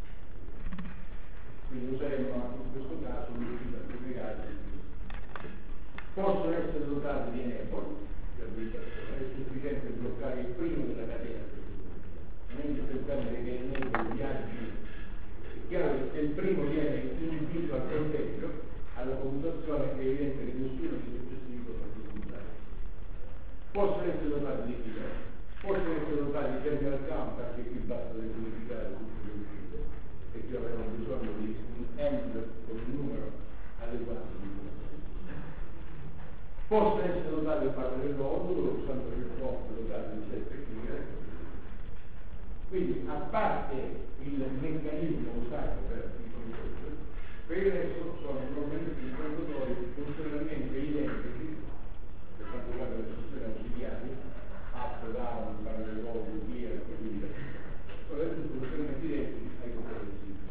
Quindi useremo in questo caso l'uscita aggregata. Possono essere dotati di enable, per abilitazione, è sufficiente bloccare il primo della catena, non è indispensabile che enable viaggi. È chiaro che se il primo viene inibito al conteggio, alla commutazione è evidente che nessuno dei successivi potrà più commutare. Possono essere dotati di fila, possono essere dotati di terminal count, anche qui basta decodificare tutte le uscite, e qui avremo bisogno di un end con un numero adeguato di informazioni. Possono essere dotati di parte del modulo, usando il flip-flop dotato di sette file. Quindi, a parte il meccanismo usato per il conteggio, per il resto sono normalmente i contatori funzionalmente identici per quanto riguarda le funzioni ausiliari, up, down, parallel load, clear e così via. Sono tutti funzionalmente identici ai contatori di sito.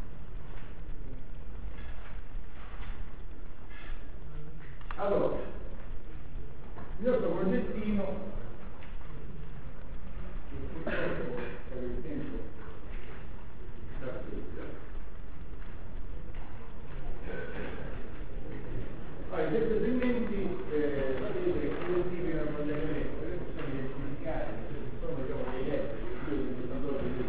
Allora, il nostro progettino, purtroppo per il tempo scarseggia. Allora, in questi segmenti eh, vedete che si identificano con le lettere, possiamo identificare che sono diciamo dei lettere, dei contatori di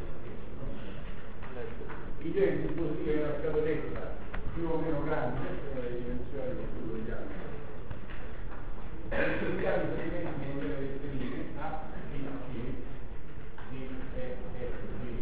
i due dispositivi è una scatoletta più o meno grande, sono le dimensioni che più vogliamo. Cercare i segmenti che non deve definire A, B, C, D, E, F, G.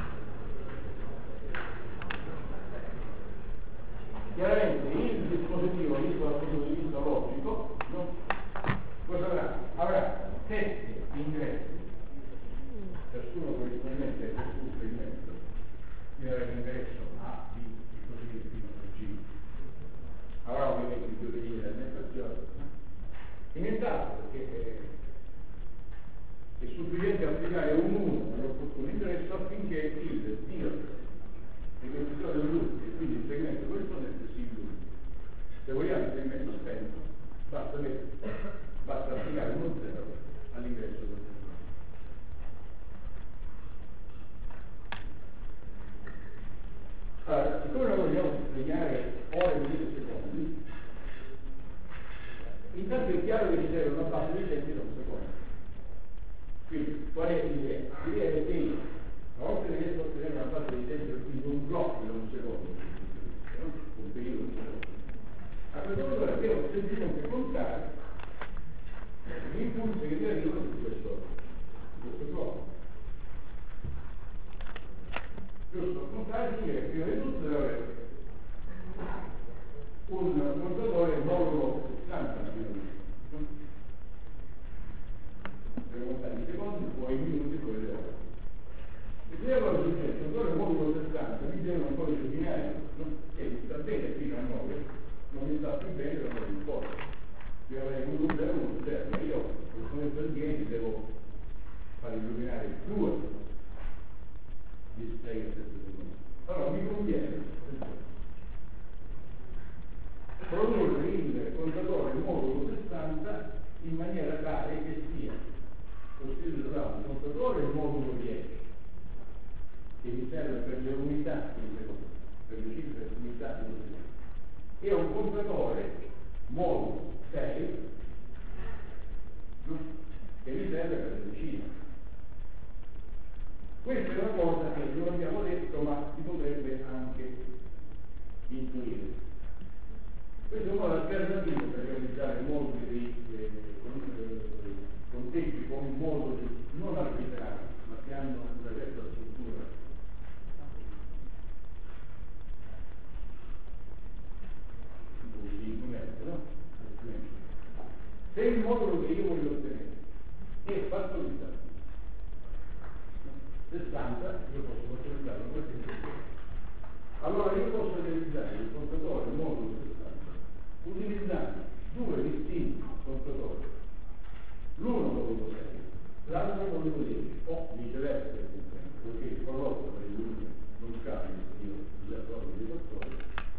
Chiaramente il dispositivo, visto dal punto di vista logico, no? Cosa avrà? Avrà sette ingressi, ciascuno corrispondente a ciascun segmento. Quindi avrà l'ingresso A, B, e così via fino a G. Avrà ovviamente due linee di alimentazione. E nient'altro, perché è sufficiente applicare un uno all'opportuno ingresso affinché il dio l'esecuzione del loop e quindi il segmento corrispondente si illumini. Se vogliamo il segmento spento, basta, basta applicare uno zero all'ingresso del segmento. Allora, siccome noi vogliamo disegnare ore e millisecondi, intanto è chiaro che ci serve una base di tempi da un secondo. Quindi, qual è l'idea? L'idea è che io, una volta che riesco a ottenere una base di tempi, quindi un blocco da un secondo, no? Un periodo di un secondo, a questo punto devo semplicemente contare gli impulsi che mi arrivano di questo, di questo blocco. Giusto, contare significa che prima di tutto devo avere un contatore modulo sessanta minuti. Devo contare i secondi, poi i minuti, poi le ore. E se allora succede, il contatore modulo sessanta mi viene un codice binario, no? Che mi sta bene fino a nove, non mi sta più bene da nove in poi. Devo avere uno zero uno zero, ma io col momento del dieci devo far illuminare due display a sette secondi. Allora mi conviene produrre il contatore modulo sessanta in maniera tale che sia costituito da un contatore contatore e il modulo dieci, che mi serve per le unità di un secondo, per le cifre unità di un secondo, e un contatore modulo sei, no? Che mi serve per le decine. Questa è una cosa che non abbiamo detto, ma si potrebbe anche intuire. Questo è un modo alternativo per realizzare moduli di eh, conteggi con moduli non arbitrari, ma che hanno una certa struttura. Di numerico, no? Se il modulo che io voglio ottenere è fattorizzato sessanta, io posso fattorizzarlo questo in questo. Allora io posso realizzare il contatore modulo sessanta utilizzando due distinti contatori, l'uno modulo sei, l'altro modulo dieci, o viceversa, perché il prodotto per il volume non cambia, io già trovo dei fattori.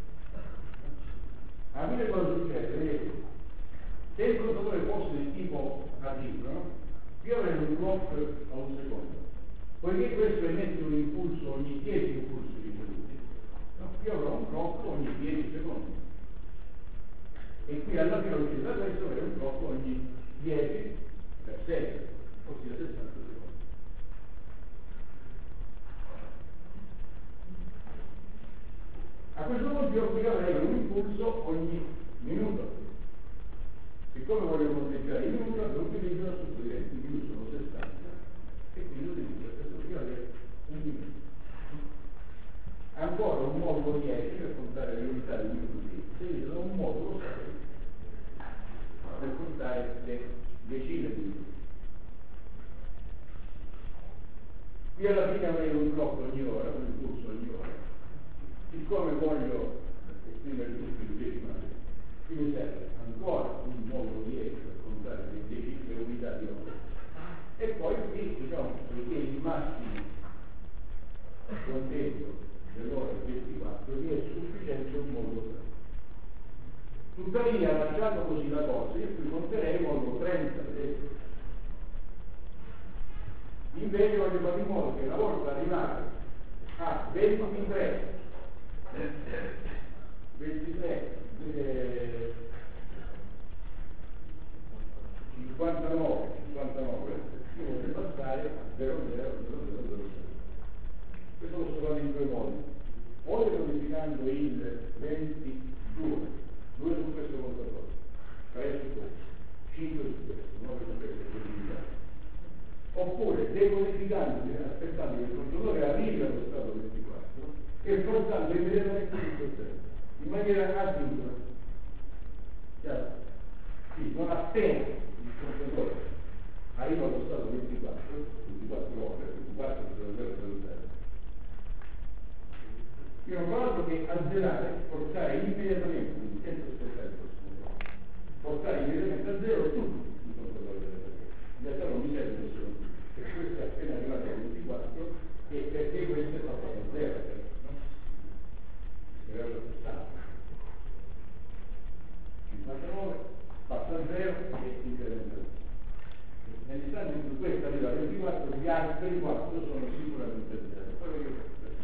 A me cosa succede? Vedete? Se il contatore fosse di tipo asincrono, io avrei un clock a un secondo. Poiché questo emette un impulso ogni dieci impulsi ricevuti, no? Io avrò un clock ogni dieci secondi. E qui alla fine uscita da questo avrei un clock ogni dieci per sette, ossia sessanta secondi. A questo punto io qui avrei un impulso ogni minuto. Siccome voglio conteggiare il minuto, utilizzo la struttura diretta, in più sono sessanta, e quindi utilizzo un minuto. Ancora un modulo dieci per contare le unità di minuti, seguito un modulo sei per contare le decine di minuti. Qui alla fine avrei un clock ogni ora, un impulso ogni ora. Siccome voglio esprimere tutti i decimali, qui mi serve ancora un modulo dieci per contare le decine unità di ora. E poi qui, diciamo, poiché il massimo conteggio dell'ora ventiquattro mi è sufficiente un modulo tre. Tuttavia, lasciando così la cosa, io qui conterei il modulo trenta, vedete? Invece voglio fare in modo che una volta arrivare a ventitré, ventitré, eh, cinquantanove, cinquantanove, io voglio passare a zero zero zero zero zero sei. Questo lo sto fare in due modi. O decodificando il ventidue, due su questo contatore, tre su questo, cinque su questo, nove su questo, decodificando. Oppure decodificando, aspettando che il contatore arrivi allo stato ventiquattro e portando immediatamente tutto zero, in maniera asincrona. Chiaro? Sì, non appena il contatore arriva allo stato ventiquattro, ventiquattro ore, ventiquattro zero zero zero zero, io non ho altro che azzerare, portare immediatamente, quindi senza aspettare il prossimo, portare immediatamente a zero tutto il contatore delle persone. In realtà non mi serve che sono tutti, perché questo è appena arrivato a ventiquattro e perché questo è passato a zero, no? Era lo stesso. cinquantanove passa a zero e incrementa. Nell'istante in cui questo arriva a ventiquattro, gli altri quattro sono sicuramente a zero. Poi io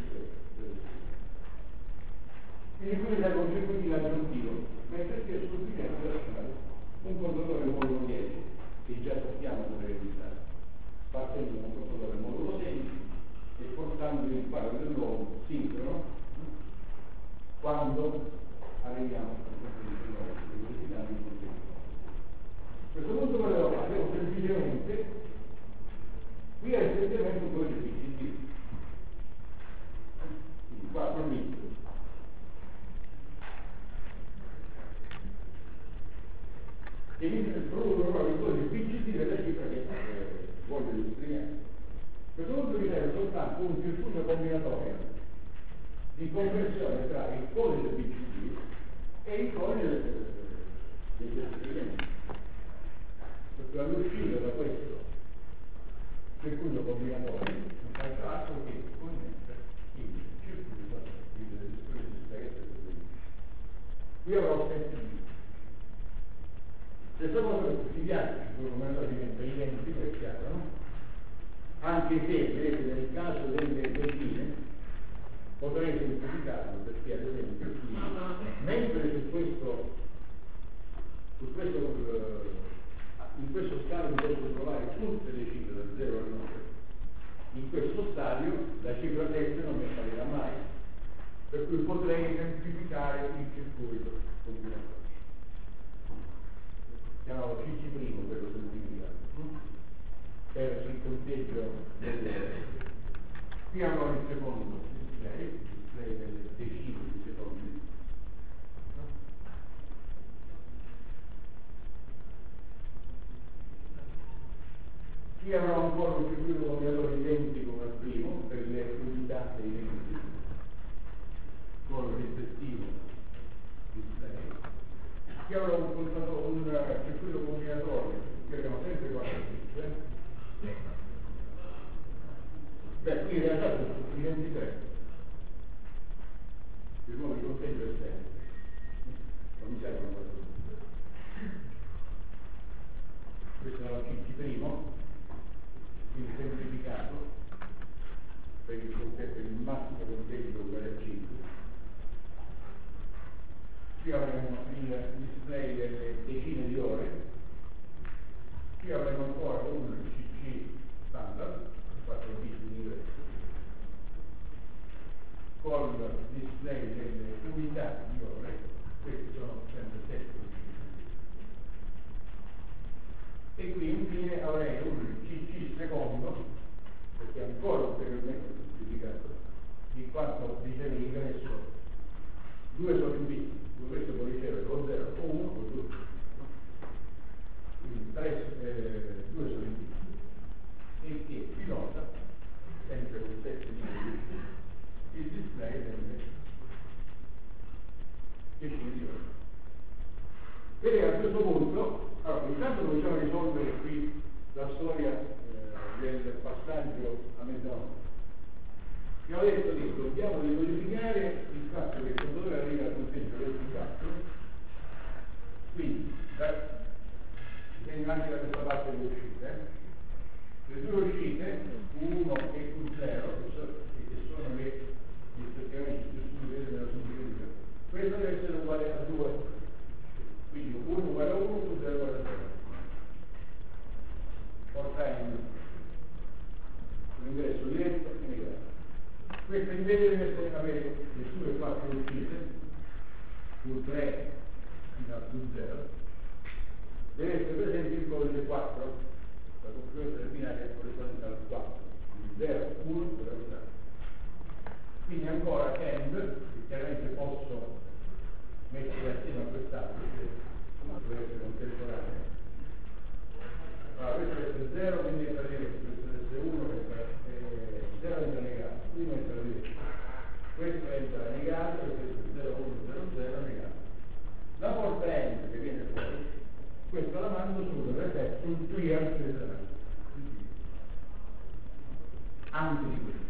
quindi qui serve un circuito aggiuntivo, mentre qui è sufficiente lasciare un contatore modulo dieci, che già sappiamo dove realizzare, partendo da un contatore modulo sedici e portando il paro dell'uomo sincrono quando arriviamo a velocità di conteggio. A questo punto cosa facciamo? Semplicemente qui è semplicemente un po' di P C D, quindi quattro bit. E quindi producono proprio il codice P C D della cifra che eh, voglio illustrare. A questo punto mi serve soltanto un circuito combinatorio di conversione tra il codice P C D e il codice degli esperimenti. Perché all'uscita da questo circuito combinatorio non faccio altro che connettere il circuito delle esperienze. Qui avrò sette bit. Stessa cosa per tutti gli altri, come diventa identico, è chiaro, no? anche se, vedete, nel caso delle decine, potrei semplificarlo perché ad esempio qui, mentre su questo, su questo uh, in questo stadio posso trovare tutte le cifre da zero a nove, in questo stadio la cifra sette non mi apparirà mai, per cui potrei semplificare il circuito combinatorio. Chiamavo C C primo quello semplificato per il conteggio delle. Qui avrò il secondo display, il display delle decine di secondi. Qui avrò ancora un circuito combinatorio identico al primo per le unità dei tempi con il rispettivo display. Qui avrò un, contatore, un circuito combinatorio che abbiamo sempre quattro cifre. Beh, qui in realtà sono tutti ventitré. Il nuovo conteggio è sempre. Non mi servono quattro cifre. Questo è la C C primo, quindi semplificato per il, per il massimo conteggio uguale a cinque. Qui avremo il display delle decine di ore, qui avremo ancora un C C standard, quattro bit in ingresso, con il display delle unità di ore, questi sono sempre sette. E qui infine avrei un C C secondo, perché è ancora ulteriormente semplificato, in quanto riceve l'ingresso due sono in bit. Questo può ricevere o zero o uno o due, quindi tre, eh, due sono in bit, e che pilota sempre con sette minuti il display delle decine di ore. Vedete, a questo punto, allora, intanto dobbiamo risolvere qui la storia eh, del passaggio a mezzanotte. Vi ho detto che dobbiamo decodificare il fatto che il contatore arriva al conteggio ventiquattro, quindi vengo anche da questa parte delle uscite, eh. Le due uscite, Q uno e Q zero, che sono, che sono le rispettivamente più subito nella subito, questo deve essere uguale a due, quindi uno uguale a uno, Q zero uguale a zero. Portando l'ingresso diretto e negato. Questo invece deve essere avere le sue quattro uscite, Q tre fino a Q zero, deve essere presente il codice quattro, la configurazione binaria corrispondente al quattro, quindi zero, uno, zero, zero. Quindi ancora AND, che chiaramente posso mettere assieme a quest'altro, che deve essere contemporaneo. Allora, questo deve essere zero, quindi entra diretto, questo deve essere uno, zero entra negato, uno entra diretto, questo entra negato e questo è zero, uno, zero, zero negato. La porta AND che viene fuori, questa la mando sul reset, sul clear reset, anche di questo.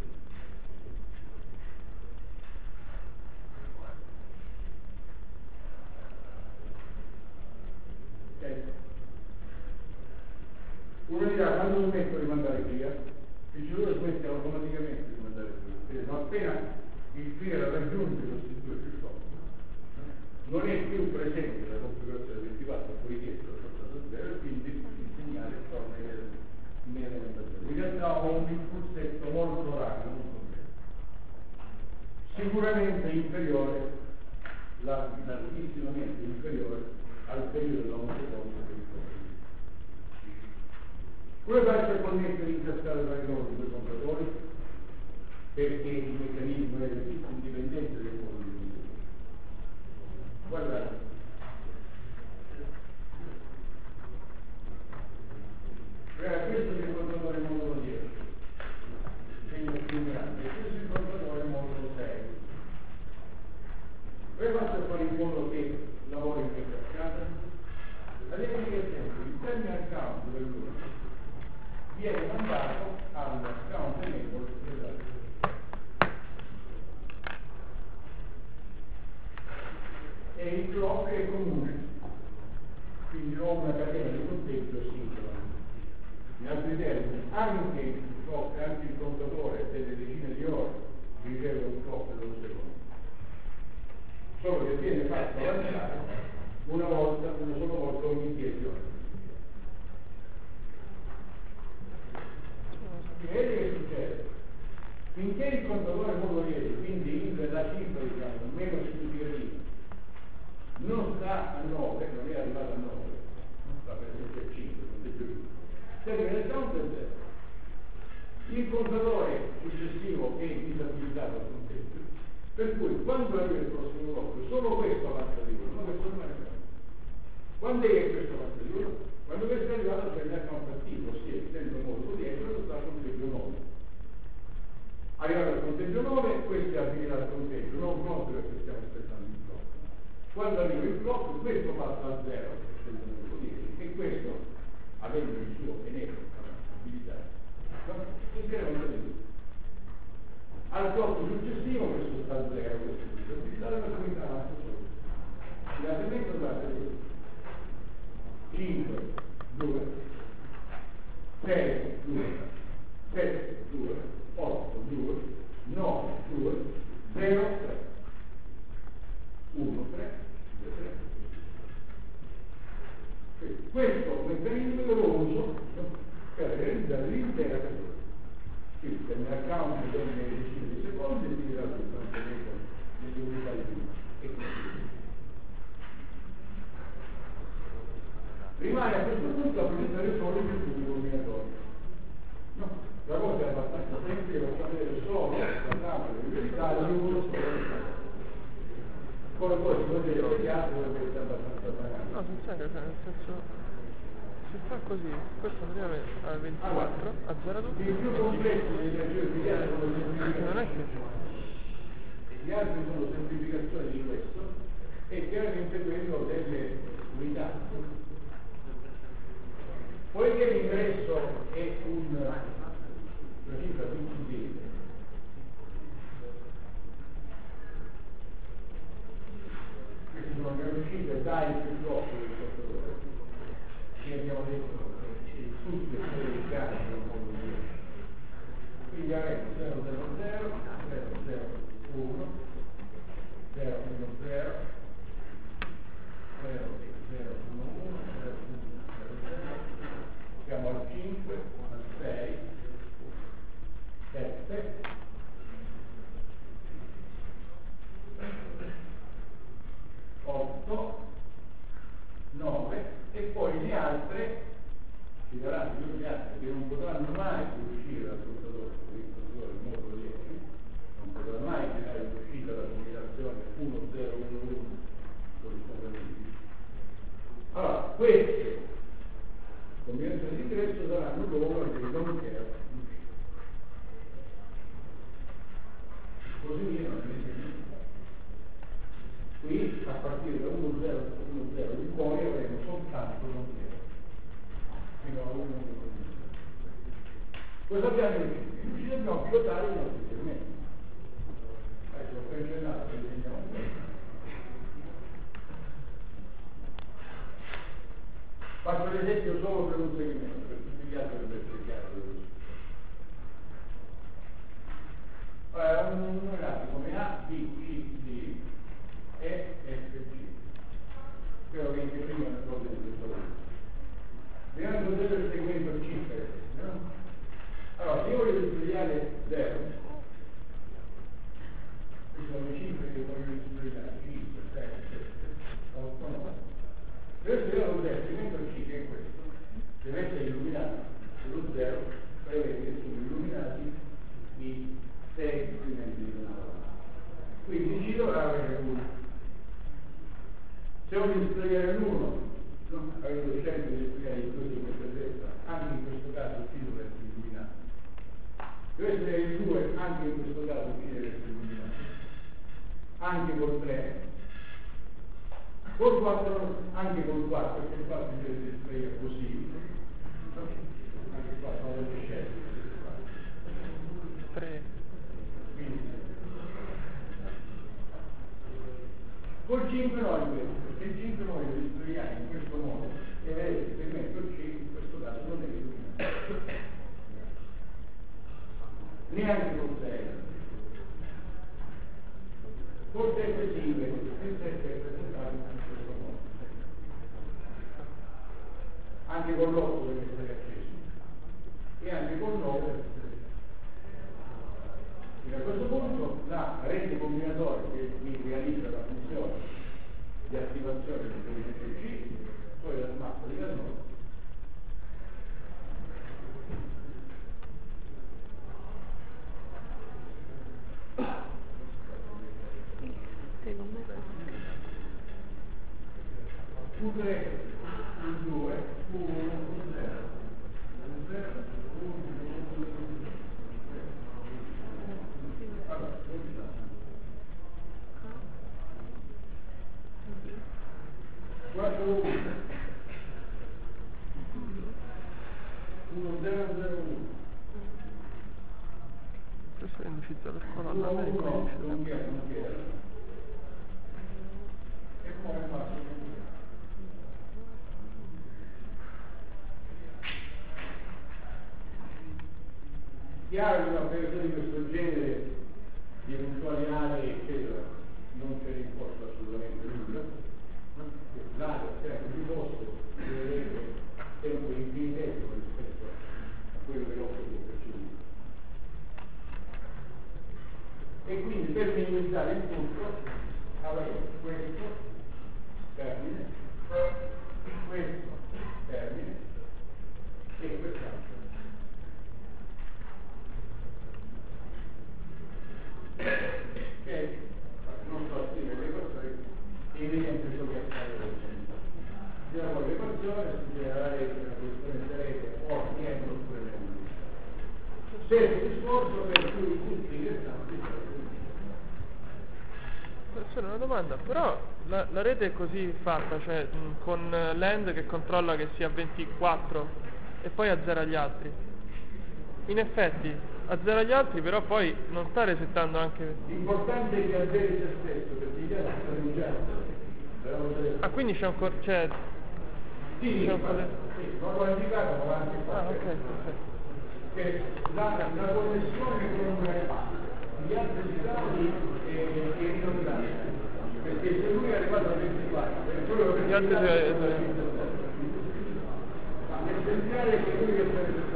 Ok? Uno dirà, quando lo metto di mandare clear? Il cellulare smette automaticamente di mandare clear, ma appena il clear raggiunge questi due più non è più presente la configurazione ventiquattro, poi richiesto la forza zero, e quindi il segnale torna in elementazione. In realtà ho un impulsetto molto rapido, molto breve, sicuramente inferiore, larghissimamente inferiore al periodo da un secondo che ricordo. Come faccio a connettere in cascata tra i loro due contatori? Perché il meccanismo è indipendente del modo di usare. Guardate, eh, questo è il contatore modulo dieci, segno più grande, questo è il contatore modulo sei. Come faccio a fare in modo che lavori in questa cascata? Vedete che esempio, il terminal count del loro viene mandato al count enable esatto. E il clock clock, anche il contatore delle decine di ore riceve un clock dello secondo. Solo che viene fatto lanciare una volta, una sola volta ogni dieci ore. Vedi che succede? Finché il contatore motoriere, quindi in la cifra diciamo meno significativa, non sta a nove, non è arrivato a nove, non sta per esempio a cinque, conteggio più, termina il count è zero. Il contatore successivo è disabilitato al conteggio, per cui quando arriva il prossimo blocco solo questo passa di uno, non questo non è arrivato. Quando è che questo passa di uno? Quando questo è arrivato c'è il count attivo, ossia essendo molto dietro sta al conteggio nove. Arrivato al conteggio nove, questo è avvicinato al conteggio, non conto perché stiamo aspettando il blocco. Quando arriva il blocco, questo passa a zero, e questo, avendo il suo enero, la stabilità, incrementa di tutto. Al blocco successivo questo sta a zero, questo è stabilità, la stabilità avanza solo. Il ragionamento date questo. cinque, due, sei, due, sette, due, otto, due, nove, due, zero, tre, uno, tre, due, tre. Questo meccanismo io lo uso per realizzare l'intera cattura. Quindi se mi account delle decine di secondi mi dirà tutto anche nelle unità di prima e così. Rimane a questo punto a presentare solo il circuito combinatorio. No, la cosa è abbastanza semplice, lo sapere solo la tavola di dettagli uno solo. Poi poi si può dire che gli altri dovrebbe essere abbastanza pagati. No, sul serio, cioè nel senso si fa così, questo praticamente a ventiquattro, allora, a zero due. I più complessi degli esercizi sono semplificazioni. Non è che gli altri sono semplificazioni di questo e chiaramente quello delle unità. Poiché l'ingresso è un, una cifra successiva, queste sono le uscite dai più blocchi del contatore, che abbiamo detto che tutte le verificate del modo dieci. Quindi avremo zero zero zero, zero zero uno, zero uno zero, zero zero uno uno, zero uno zero zero, siamo al cinque, al sei, sette, otto, nove e poi le altre ci daranno gli altri che non potranno mai uscire dal contatore, il contatore il modulo dieci non potrà mai tirare l'uscita dalla combinazione uno zero uno uno corrispondente. Allora queste combinazioni di ingresso saranno loro dei non care uscita. Così via non è qui a partire da uno zero uno zero in poi avremo soltanto non zero fino a uno uno. Cosa abbiamo in uscita? In uscita dobbiamo pilotare i nostri segmenti. Ecco, ho cancellato, disegniamo questo. Faccio l'esempio solo per un segmento, per tutti gli altri dovrebbe essere chiaro. Allora, un numerato come A, B, C, D e F G. Spero che anche prima le cose di questo momento. Vediamo cos'è il segmento C per esempio, no? Allora, se io voglio studiare zero, queste sono le cifre che voglio studiare, cinque, sei, sette, otto, nove. Se io studiare zero, il segmento C che è questo, deve essere illuminato. Lo zero prevede che sono illuminati i sei segmenti di una parola. Quindi ci dovrà avere uno. Se voglio studiare l'uno, no? Avevo scelto di studiare i due di questa destra, anche in questo caso il filo deve essere illuminato. Deve essere il due, anche in questo caso il filo deve essere illuminato. Anche col tre. Col quattro, anche col quattro, perché il quattro deve essere così. Anche qua sono delle scelte. tre. Col cinque noi questo, perché il cinque noi lo istruiamo in questo modo e vedete il segmento C in questo caso non è illuminato. neanche con sei. Con sette sigle, il sette è presentato in questo modo. Anche con l'otto deve essere acceso. E anche con nove deve essere acceso. Quindi a questo punto la rete combinatoria che mi realizza la funzione di attivazione del movimento C, poi la smappa di Carnot. Q tre, Q due, Q uno, Q zero, Q zero, Q uno, Q due, Q tre. Allora, quattro uno, uno zero zero uno. Questo è indicizzato per colonna, uno a me uno, riconosce non sempre. chiede, non chiede. E poi faccio. Chiaro che una operazione di questo genere, di eventuali aree, eccetera, non c'è imposto assolutamente nulla. L'area sempre più posto deve avere tempo infinitesimo rispetto a quello che l'otto può percepire. E quindi per minimizzare il tutto avremo questo termine, questo termine e quest'altro. Ok? Non sto a scrivere le cose, è evidente ciò che accade. Si lavora con l'equazione, si deve la rete, la posizione della rete o dietro oppure nel. Stesso discorso per cui tutti gli restanti sono. Professore, una domanda, però la, la rete è così fatta, cioè mh, con l'end che controlla che sia ventiquattro e poi azzera gli altri. In effetti, azzera gli altri, però poi non sta resettando anche... L'importante è che azzeri se stesso, perché gli altri stanno rinunciando. Ah, quindi c'è un cor... c'è... Sì, c'è un ma, cor... sì, non l'ho indicato, ma l'ho anche fatto. Ah, ok, perfetto. Che la, la connessione con gli altri stati è, è ridondante, perché se lui è arrivato a ventiquattro, per quello che Gli altri è sono- l'essenziale è che lui è